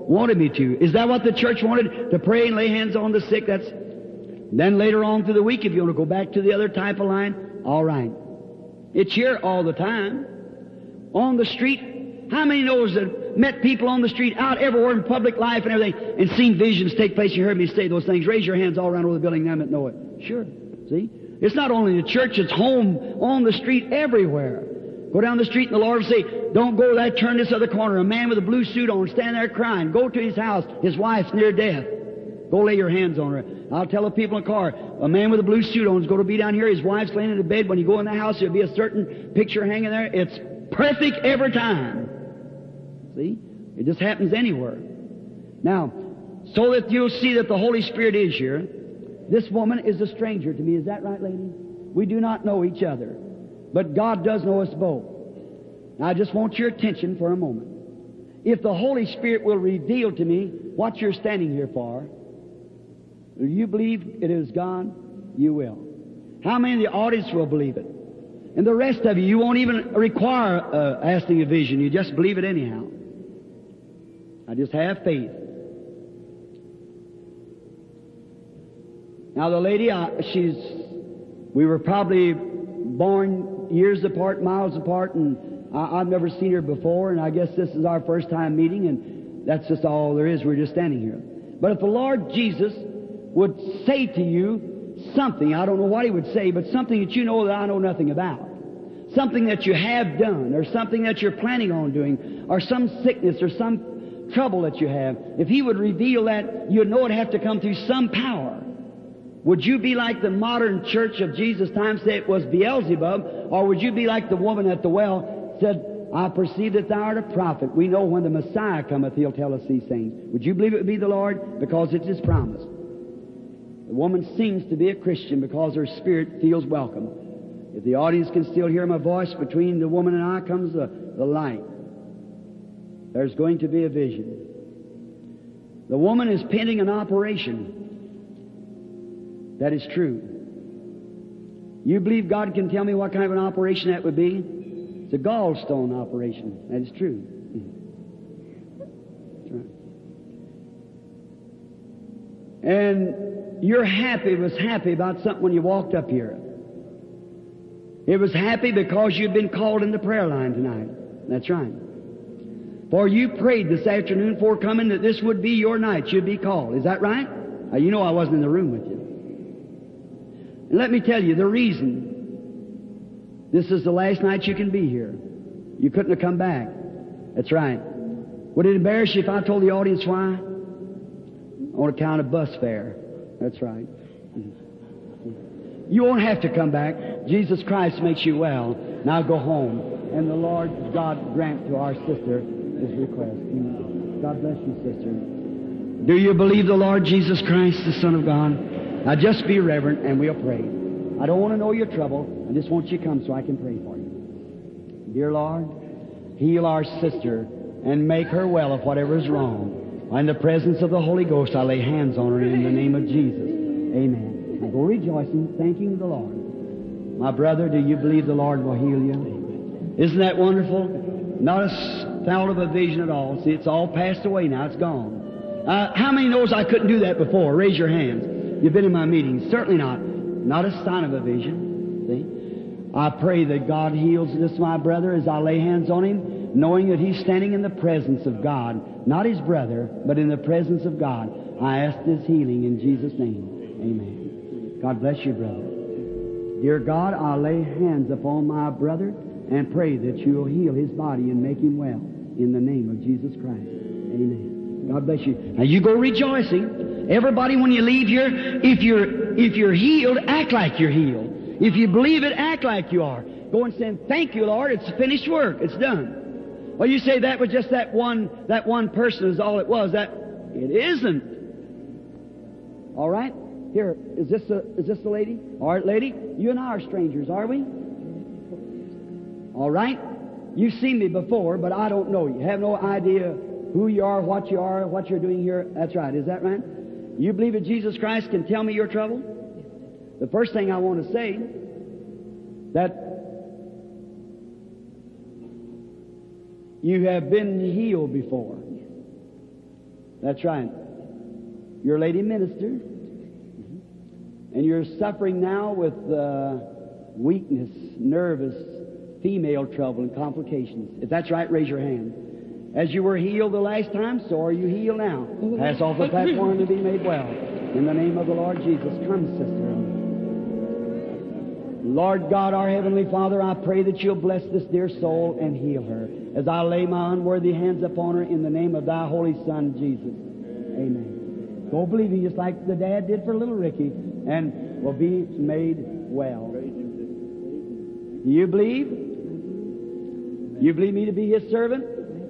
wanted me to. Is that what the church wanted? To pray and lay hands on the sick? Then later on through the week, if you want to go back to the other type of line, all right. It's here all the time. On the street, how many knows that met people on the street, out everywhere in public life and everything, and seen visions take place? You heard me say those things. Raise your hands all around over the building, them that know it. Sure. See? It's not only the church, it's home, on the street, everywhere. Go down the street and the Lord will say, don't go that, turn this other corner. A man with a blue suit on, stand there crying. Go to his house. His wife's near death. Go lay your hands on her. I'll tell the people in the car, a man with a blue suit on is going to be down here. His wife's laying in the bed. When you go in the house, there'll be a certain picture hanging there. It's perfect every time. See? It just happens anywhere. Now, so that you'll see that the Holy Spirit is here, this woman is a stranger to me. Is that right, lady? We do not know each other. But God does know us both. Now, I just want your attention for a moment. If the Holy Spirit will reveal to me what you're standing here for, do you believe it is God? You will. How many in the audience will believe it? And the rest of you, you won't even require asking a vision. You just believe it anyhow. I just have faith. Now the lady, we were probably born years apart, miles apart, and I've never seen her before, and I guess this is our first time meeting, and that's just all there is. We're just standing here. But if the Lord Jesus would say to you something, I don't know what He would say, but something that you know that I know nothing about, something that you have done, or something that you're planning on doing, or some sickness, or some trouble that you have, if He would reveal that, you'd know it'd have to come through some power. Would you be like the modern church of Jesus' time, say it was Beelzebub, or would you be like the woman at the well, said, I perceive that thou art a prophet. We know when the Messiah cometh, He'll tell us these things. Would you believe it would be the Lord? Because it's His promise. The woman seems to be a Christian because her spirit feels welcome. If the audience can still hear my voice, between the woman and I comes the light. There's going to be a vision. The woman is pending an operation. That is true. You believe God can tell me what kind of an operation that would be? It's a gallstone operation. That is true. That's right. And you're happy, was happy about something when you walked up here. It was happy because you'd been called in the prayer line tonight. That's right. For you prayed this afternoon before coming that this would be your night. You'd be called. Is that right? You know I wasn't in the room with you. And let me tell you the reason. This is the last night you can be here. You couldn't have come back. That's right. Would it embarrass you if I told the audience why? On account of bus fare. That's right. You won't have to come back. Jesus Christ makes you well. Now go home. And the Lord God grant to our sister His request. God bless you, sister. Do you believe the Lord Jesus Christ, the Son of God? Now just be reverent and we'll pray. I don't want to know your trouble. I just want you to come so I can pray for you. Dear Lord, heal our sister and make her well of whatever is wrong. In the presence of the Holy Ghost, I lay hands on her in the name of Jesus. Amen. Now go rejoicing, thanking the Lord. My brother, do you believe the Lord will heal you? Isn't that wonderful? Not a thought of a vision at all. See, it's all passed away now. It's gone. How many knows I couldn't do that before? Raise your hands. You've been in my meetings. Certainly not. Not a sign of a vision. See? I pray that God heals this, my brother, as I lay hands on him, knowing that he's standing in the presence of God. Not his brother, but in the presence of God. I ask this healing in Jesus' name. Amen. God bless you, brother. Dear God, I lay hands upon my brother and pray that you'll heal his body and make him well in the name of Jesus Christ. Amen. God bless you. Now you go rejoicing. Everybody, when you leave here, if you're healed, act like you're healed. If you believe it, act like you are. Go and say, thank you, Lord, it's finished work. It's done. Well, you say that was just that one person is all it was. That it isn't. All right? Here, is this the lady? All right, lady, you and I are strangers, are we? All right? You've seen me before, but I don't know you. Have no idea who you are, what you're doing here. That's right. Is that right? You believe that Jesus Christ can tell me your trouble? The first thing I want to say, that you have been healed before. That's right. You're a lady minister. And you're suffering now with weakness, nervous, female trouble and complications. If that's right, raise your hand. As you were healed the last time, so are you healed now. Pass off the platform and be made well. In the name of the Lord Jesus. Come, sister. Lord God, our Heavenly Father, I pray that you'll bless this dear soul and heal her as I lay my unworthy hands upon her in the name of thy Holy Son, Jesus. Amen. Go believing just like the dad did for little Ricky and will be made well. Do you believe? You believe me to be His servant?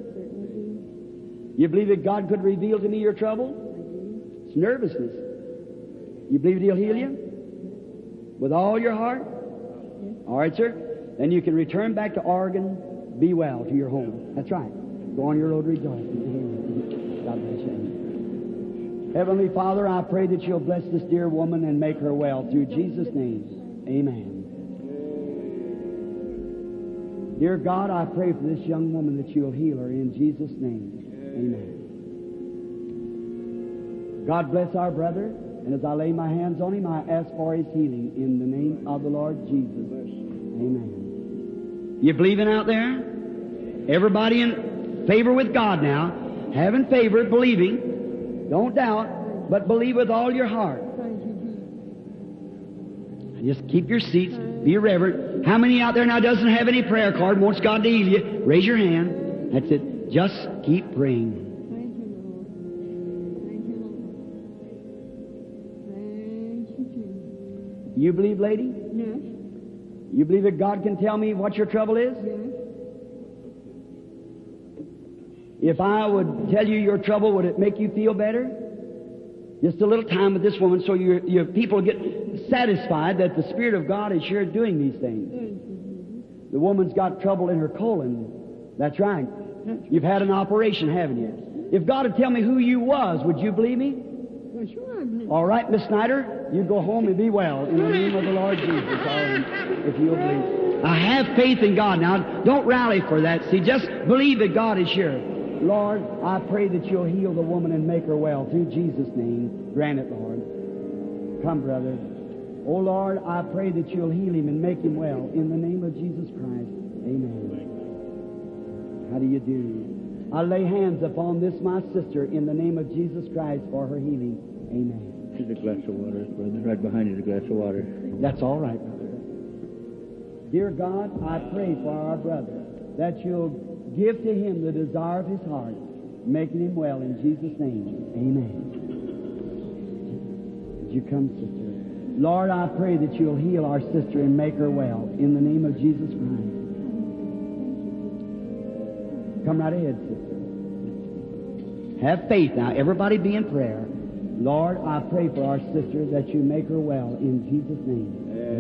You believe that God could reveal to me your trouble? It's nervousness. You believe that He'll heal you? With all your heart? All right, sir. Then you can return back to Oregon, be well, to your home. That's right. Go on your road rejoicing. God bless you. Heavenly Father, I pray that you'll bless this dear woman and make her well. Through Jesus' name, amen. Dear God, I pray for this young woman that you'll heal her in Jesus' name. Amen. God bless our brother, and as I lay my hands on him, I ask for his healing in the name of the Lord Jesus. Amen. You believing out there? Everybody in favor with God now. Having favor, believing. Don't doubt, but believe with all your heart. Just keep your seats. Be reverent. How many out there now doesn't have any prayer card and wants God to heal you? Raise your hand. That's it. Just keep praying. Thank you, Lord. Thank you, Lord. Thank you, Jesus. You believe, lady? Yes. You believe that God can tell me what your trouble is? Yes. If I would tell you your trouble, would it make you feel better? Just a little time with this woman so your people get satisfied that the Spirit of God is sure doing these things. The woman's got trouble in her colon. That's right. You've had an operation, haven't you? If God would tell me who you was, would you believe me? Well, sure, I believe. All right, Miss Snyder, you go home and be well in the name of the Lord Jesus. All right, if you'll believe. I have faith in God. Now, don't rally for that. See, just believe that God is sure. Lord, I pray that you'll heal the woman and make her well. Through Jesus' name, grant it, Lord. Come, brother. Oh, Lord, I pray that you'll heal him and make him well. In the name of Jesus Christ. Amen. How do you do? I lay hands upon this, my sister, in the name of Jesus Christ for her healing. Amen. Here's a glass of water, brother. Right behind you is a glass of water. That's all right, brother. Dear God, I pray for our brother that you'll give to him the desire of his heart, making him well in Jesus' name. Amen. Would you come, sister? Lord, I pray that you'll heal our sister and make her well in the name of Jesus Christ. Come right ahead, sister. Have faith now. Everybody be in prayer. Lord, I pray for our sister that you make her well in Jesus' name.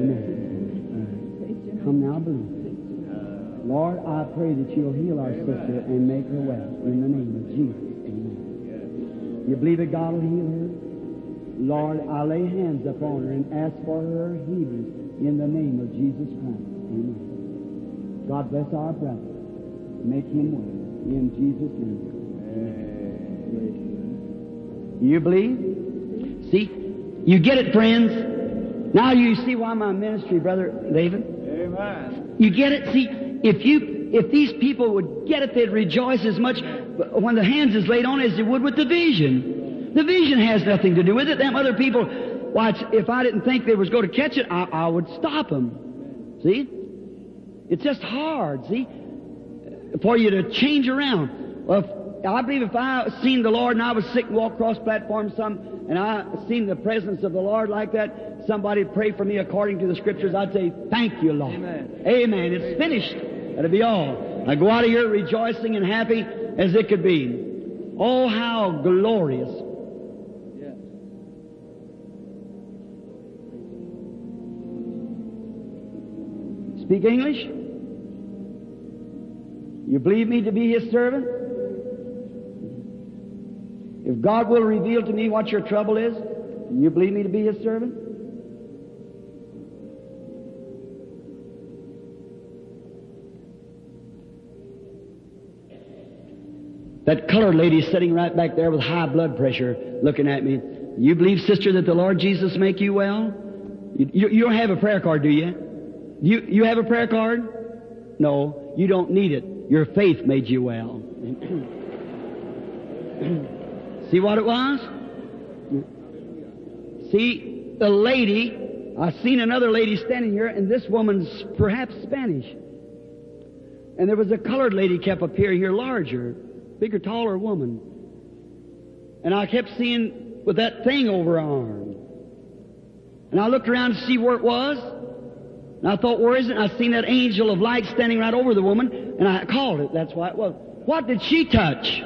Amen. Come now, believe. Lord, I pray that you'll heal our sister and make her well in the name of Jesus. Amen. You believe that God will heal her? Lord, I lay hands upon her and ask for her healing in the name of Jesus Christ. Amen. God bless our brother. Make him well in Jesus' name. Amen. You believe? See? You get it, friends. Now you see why my ministry, Brother David? Amen. You get it? See, if these people would get it, they'd rejoice as much when the hands is laid on as they would with the vision. The vision has nothing to do with it. Them other people, why, if I didn't think they was going to catch it, I would stop them. See? It's just hard, see, for you to change around. Well, I believe if I seen the Lord and I was sick and walked across platform and I seen the presence of the Lord like that, somebody pray for me according to the Scriptures, I'd say, thank you, Lord. Amen. Amen. It's finished. That'll be all. I go out of here rejoicing and happy as it could be. Oh, how glorious. Yes. Speak English? You believe me to be His servant? If God will reveal to me what your trouble is, you believe me to be His servant? That colored lady sitting right back there with high blood pressure looking at me. You believe, sister, that the Lord Jesus make you well? You don't have a prayer card, do you? You have a prayer card? No, you don't need it. Your faith made you well. See what it was? See, the lady, I seen another lady standing here, and this woman's perhaps Spanish. And there was a colored lady kept appearing here, larger, bigger, taller woman. And I kept seeing with that thing over her arm. And I looked around to see where it was. And I thought, where is it? And I seen that angel of light standing right over the woman, and I called it. That's why it was. What did she touch?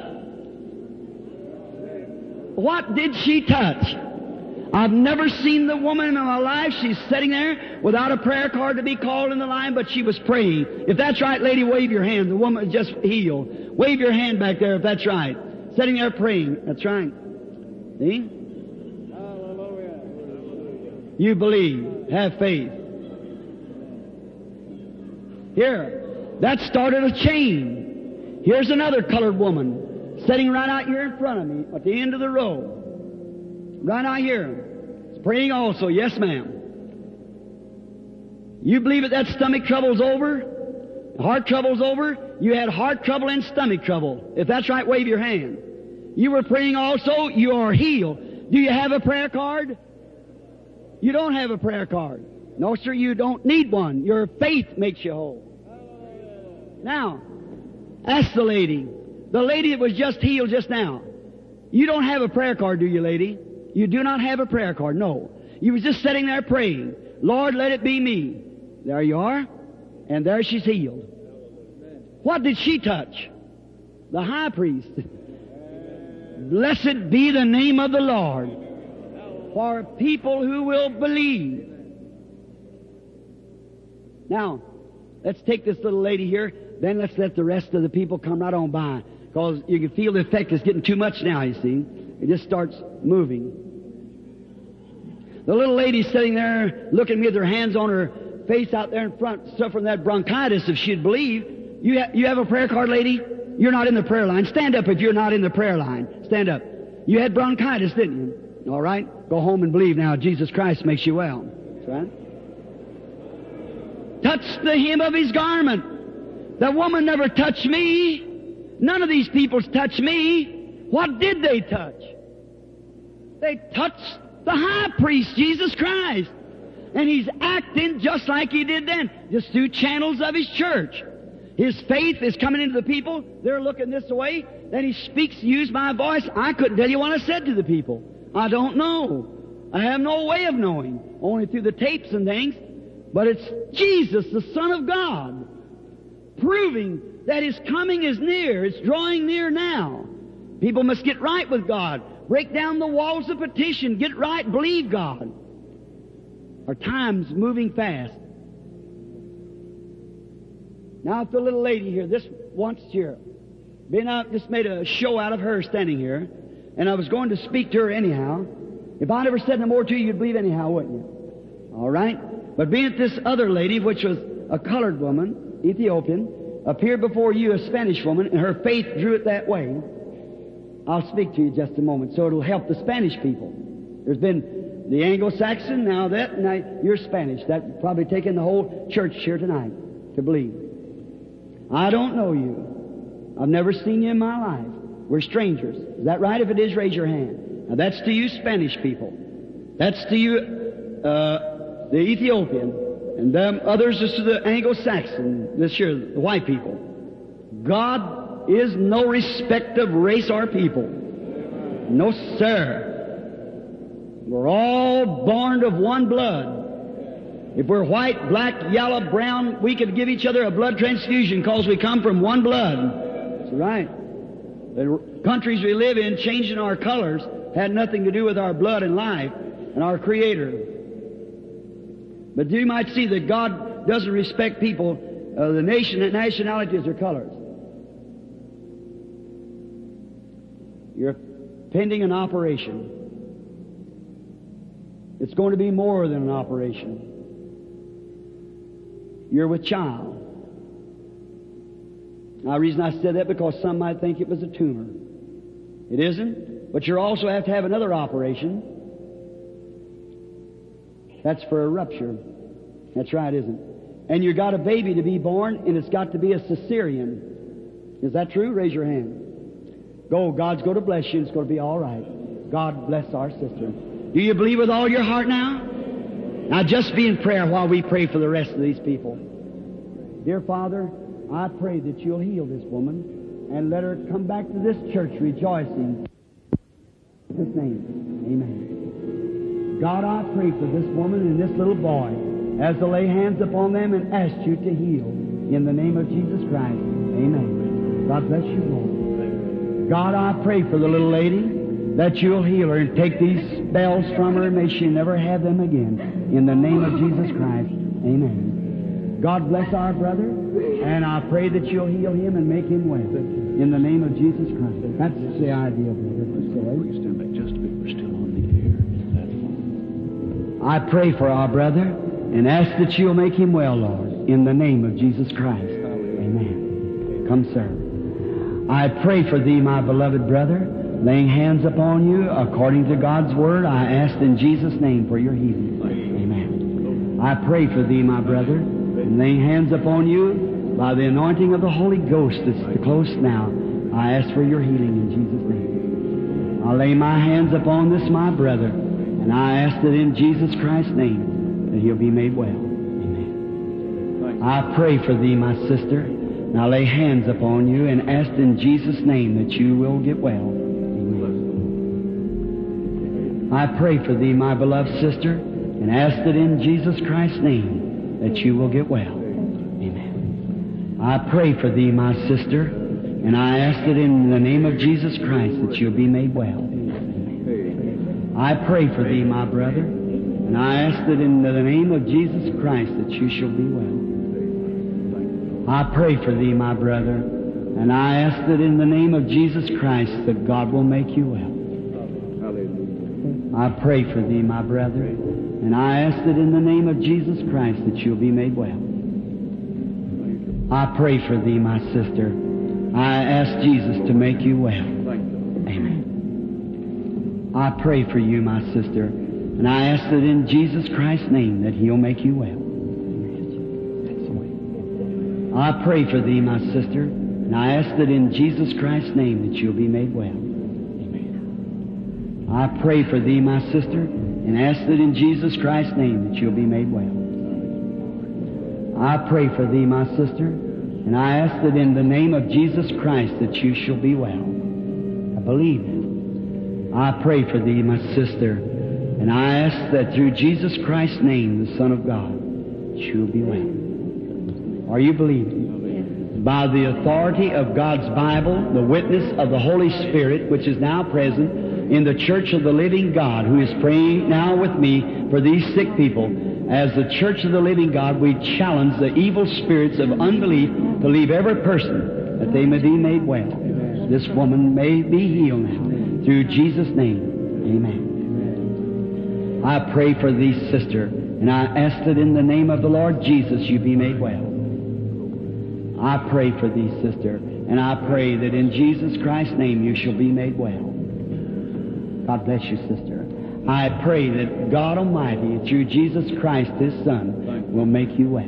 What did she touch? I've never seen the woman in my life. She's sitting there without a prayer card to be called in the line, but she was praying. If that's right, lady, wave your hand. The woman just healed. Wave your hand back there if that's right. Sitting there praying. That's right. See? Hallelujah. You believe. Have faith. Here. That started a chain. Here's another colored woman sitting right out here in front of me at the end of the row. Right out here. It's praying also. Yes, ma'am. You believe that stomach trouble's over? Heart trouble's over? You had heart trouble and stomach trouble. If that's right, wave your hand. You were praying also. You are healed. Do you have a prayer card? You don't have a prayer card. No, sir, you don't need one. Your faith makes you whole. Now, ask the lady. The lady that was just healed just now. You don't have a prayer card, do you, lady? You do not have a prayer card, no. You was just sitting there praying, Lord, let it be me. There you are, and there she's healed. What did she touch? The high priest. Blessed be the name of the Lord for people who will believe. Now, let's take this little lady here, then let's let the rest of the people come right on by, because you can feel the effect is getting too much now, you see. It just starts moving. The little lady sitting there looking at me with her hands on her face out there in front, suffering that bronchitis, if she'd believe. You have a prayer card, lady? You're not in the prayer line. Stand up if you're not in the prayer line. Stand up. You had bronchitis, didn't you? All right? Go home and believe now. Jesus Christ makes you well. That's right. Touch the hem of His garment. The woman never touched me. None of these people touched me. What did they touch? They touched the high priest, Jesus Christ. And He's acting just like He did then, just through channels of His church. His faith is coming into the people. They're looking this way. Then He speaks, use my voice. I couldn't tell you what I said to the people. I don't know. I have no way of knowing, only through the tapes and things. But it's Jesus, the Son of God, proving that His coming is near. It's drawing near now. People must get right with God. Break down the walls of petition. Get right. Believe God. Our time's moving fast. Now, if the little lady here, this once here, just made a show out of her standing here, and I was going to speak to her anyhow. If I never said no more to you, you'd believe anyhow, wouldn't you? All right? But being that this other lady, which was a colored woman, Ethiopian, appeared before you, a Spanish woman, and her faith drew it that way, I'll speak to you just a moment, so it'll help the Spanish people. There's been the Anglo-Saxon, now you're Spanish. That's probably taken the whole church here tonight to believe. I don't know you. I've never seen you in my life. We're strangers. Is that right? If it is, raise your hand. Now that's to you Spanish people. That's to you the Ethiopian. And them others is to the Anglo-Saxon, this here, the white people. God is no respect of race or people. No, sir. We're all born of one blood. If we're white, black, yellow, brown, we could give each other a blood transfusion because we come from one blood. That's right. The countries we live in, changing our colors, had nothing to do with our blood and life and our Creator. But you might see that God doesn't respect people, the nationalities or colors. You're pending an operation. It's going to be more than an operation. You're with child. Now, the reason I said that because some might think it was a tumor. It isn't. But you also have to have another operation. That's for a rupture. That's right, isn't it? And you got a baby to be born, and it's got to be a cesarean. Is that true? Raise your hand. Go. God's going to bless you. It's going to be all right. God bless our sister. Do you believe with all your heart now? Now just be in prayer while we pray for the rest of these people. Dear Father, I pray that you'll heal this woman and let her come back to this church rejoicing. In His name, amen. God, I pray for this woman and this little boy as to lay hands upon them and ask you to heal. In the name of Jesus Christ, amen. God bless you, Lord. God, I pray for the little lady that you'll heal her and take these spells from her and may she never have them again. In the name of Jesus Christ, amen. God bless our brother, and I pray that you'll heal him and make him well. In the name of Jesus Christ. That's the idea, brother. Please stand back just a bit. We're still on the air. That's fine. I pray for our brother and ask that you'll make him well, Lord. In the name of Jesus Christ. Amen. Come, sir. I pray for thee, my beloved brother, laying hands upon you according to God's Word. I ask in Jesus' name for your healing. Amen. I pray for thee, my brother, and laying hands upon you by the anointing of the Holy Ghost that's close now. I ask for your healing in Jesus' name. I lay my hands upon this, my brother, and I ask that in Jesus Christ's name that he'll be made well. Amen. I pray for thee, my sister, and I lay hands upon you and ask in Jesus' name that you will get well. I pray for thee, my beloved sister, and ask that in Jesus Christ's name that you will get well. Amen. I pray for thee, my sister, and I ask that in the name of Jesus Christ that you'll be made well. Amen. I pray for thee, my brother, and I ask that in the name of Jesus Christ that you shall be well. I pray for thee, my brother, and I ask that in the name of Jesus Christ that God will make you well. I pray for thee, my brother, and I ask that in the name of Jesus Christ that you'll be made well. I pray for thee, my sister. I ask Jesus to make you well. Amen. I pray for you, my sister, and I ask that in Jesus Christ's name that he'll make you well. Amen. I pray for thee, my sister, and I ask that in Jesus Christ's name that you'll be made well. I pray for thee, my sister, and ask that in Jesus Christ's name that you'll be made well. I pray for thee, my sister, and I ask that in the name of Jesus Christ that you shall be well. I believe it. I pray for thee, my sister, and I ask that through Jesus Christ's name, the Son of God, that you'll be well. Are you believing? By the authority of God's Bible, the witness of the Holy Spirit, which is now present in the Church of the Living God, who is praying now with me for these sick people. As the Church of the Living God, we challenge the evil spirits of unbelief to leave every person that they may be made well. This woman may be healed now. Through Jesus' name, amen. I pray for thee, sister, and I ask that in the name of the Lord Jesus you be made well. I pray for thee, sister, and I pray that in Jesus Christ's name you shall be made well. God bless you, sister. I pray that God Almighty, through Jesus Christ, His Son, will make you well.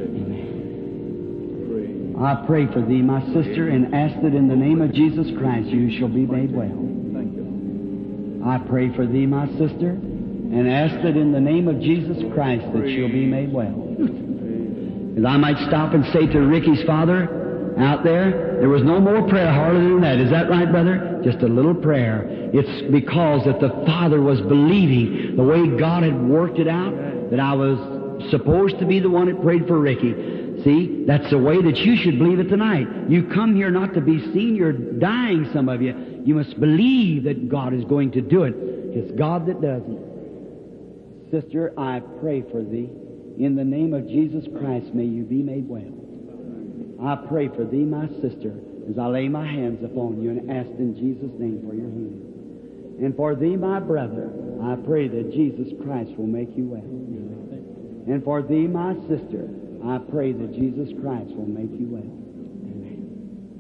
Amen. I pray for thee, my sister, and ask that in the name of Jesus Christ you shall be made well. I pray for thee, my sister, and ask that in the name of Jesus Christ that you'll be made well. As I might stop and say to Ricky's father out there was no more prayer harder than that. Is that right, brother? Just a little prayer. It's because that the father was believing the way God had worked it out, that I was supposed to be the one that prayed for Ricky. See, that's the way that you should believe it tonight. You come here not to be seen. You're dying, some of you. You must believe that God is going to do it. It's God that does it. Sister, I pray for thee. In the name of Jesus Christ, may you be made well. I pray for thee, my sister, as I lay my hands upon you and ask in Jesus' name for your healing. And for thee, my brother, I pray that Jesus Christ will make you well. And for thee, my sister, I pray that Jesus Christ will make you well. Amen.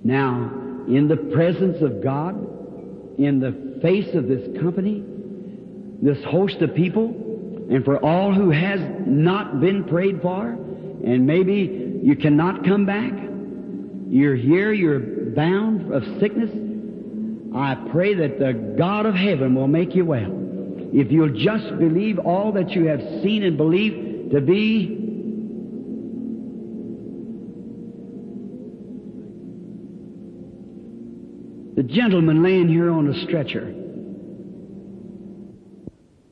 Now, in the presence of God, in the face of this company, this host of people, and for all who has not been prayed for, and maybe you cannot come back, you're here, you're bound of sickness, I pray that the God of heaven will make you well. If you'll just believe all that you have seen and believed to be the gentleman laying here on a stretcher.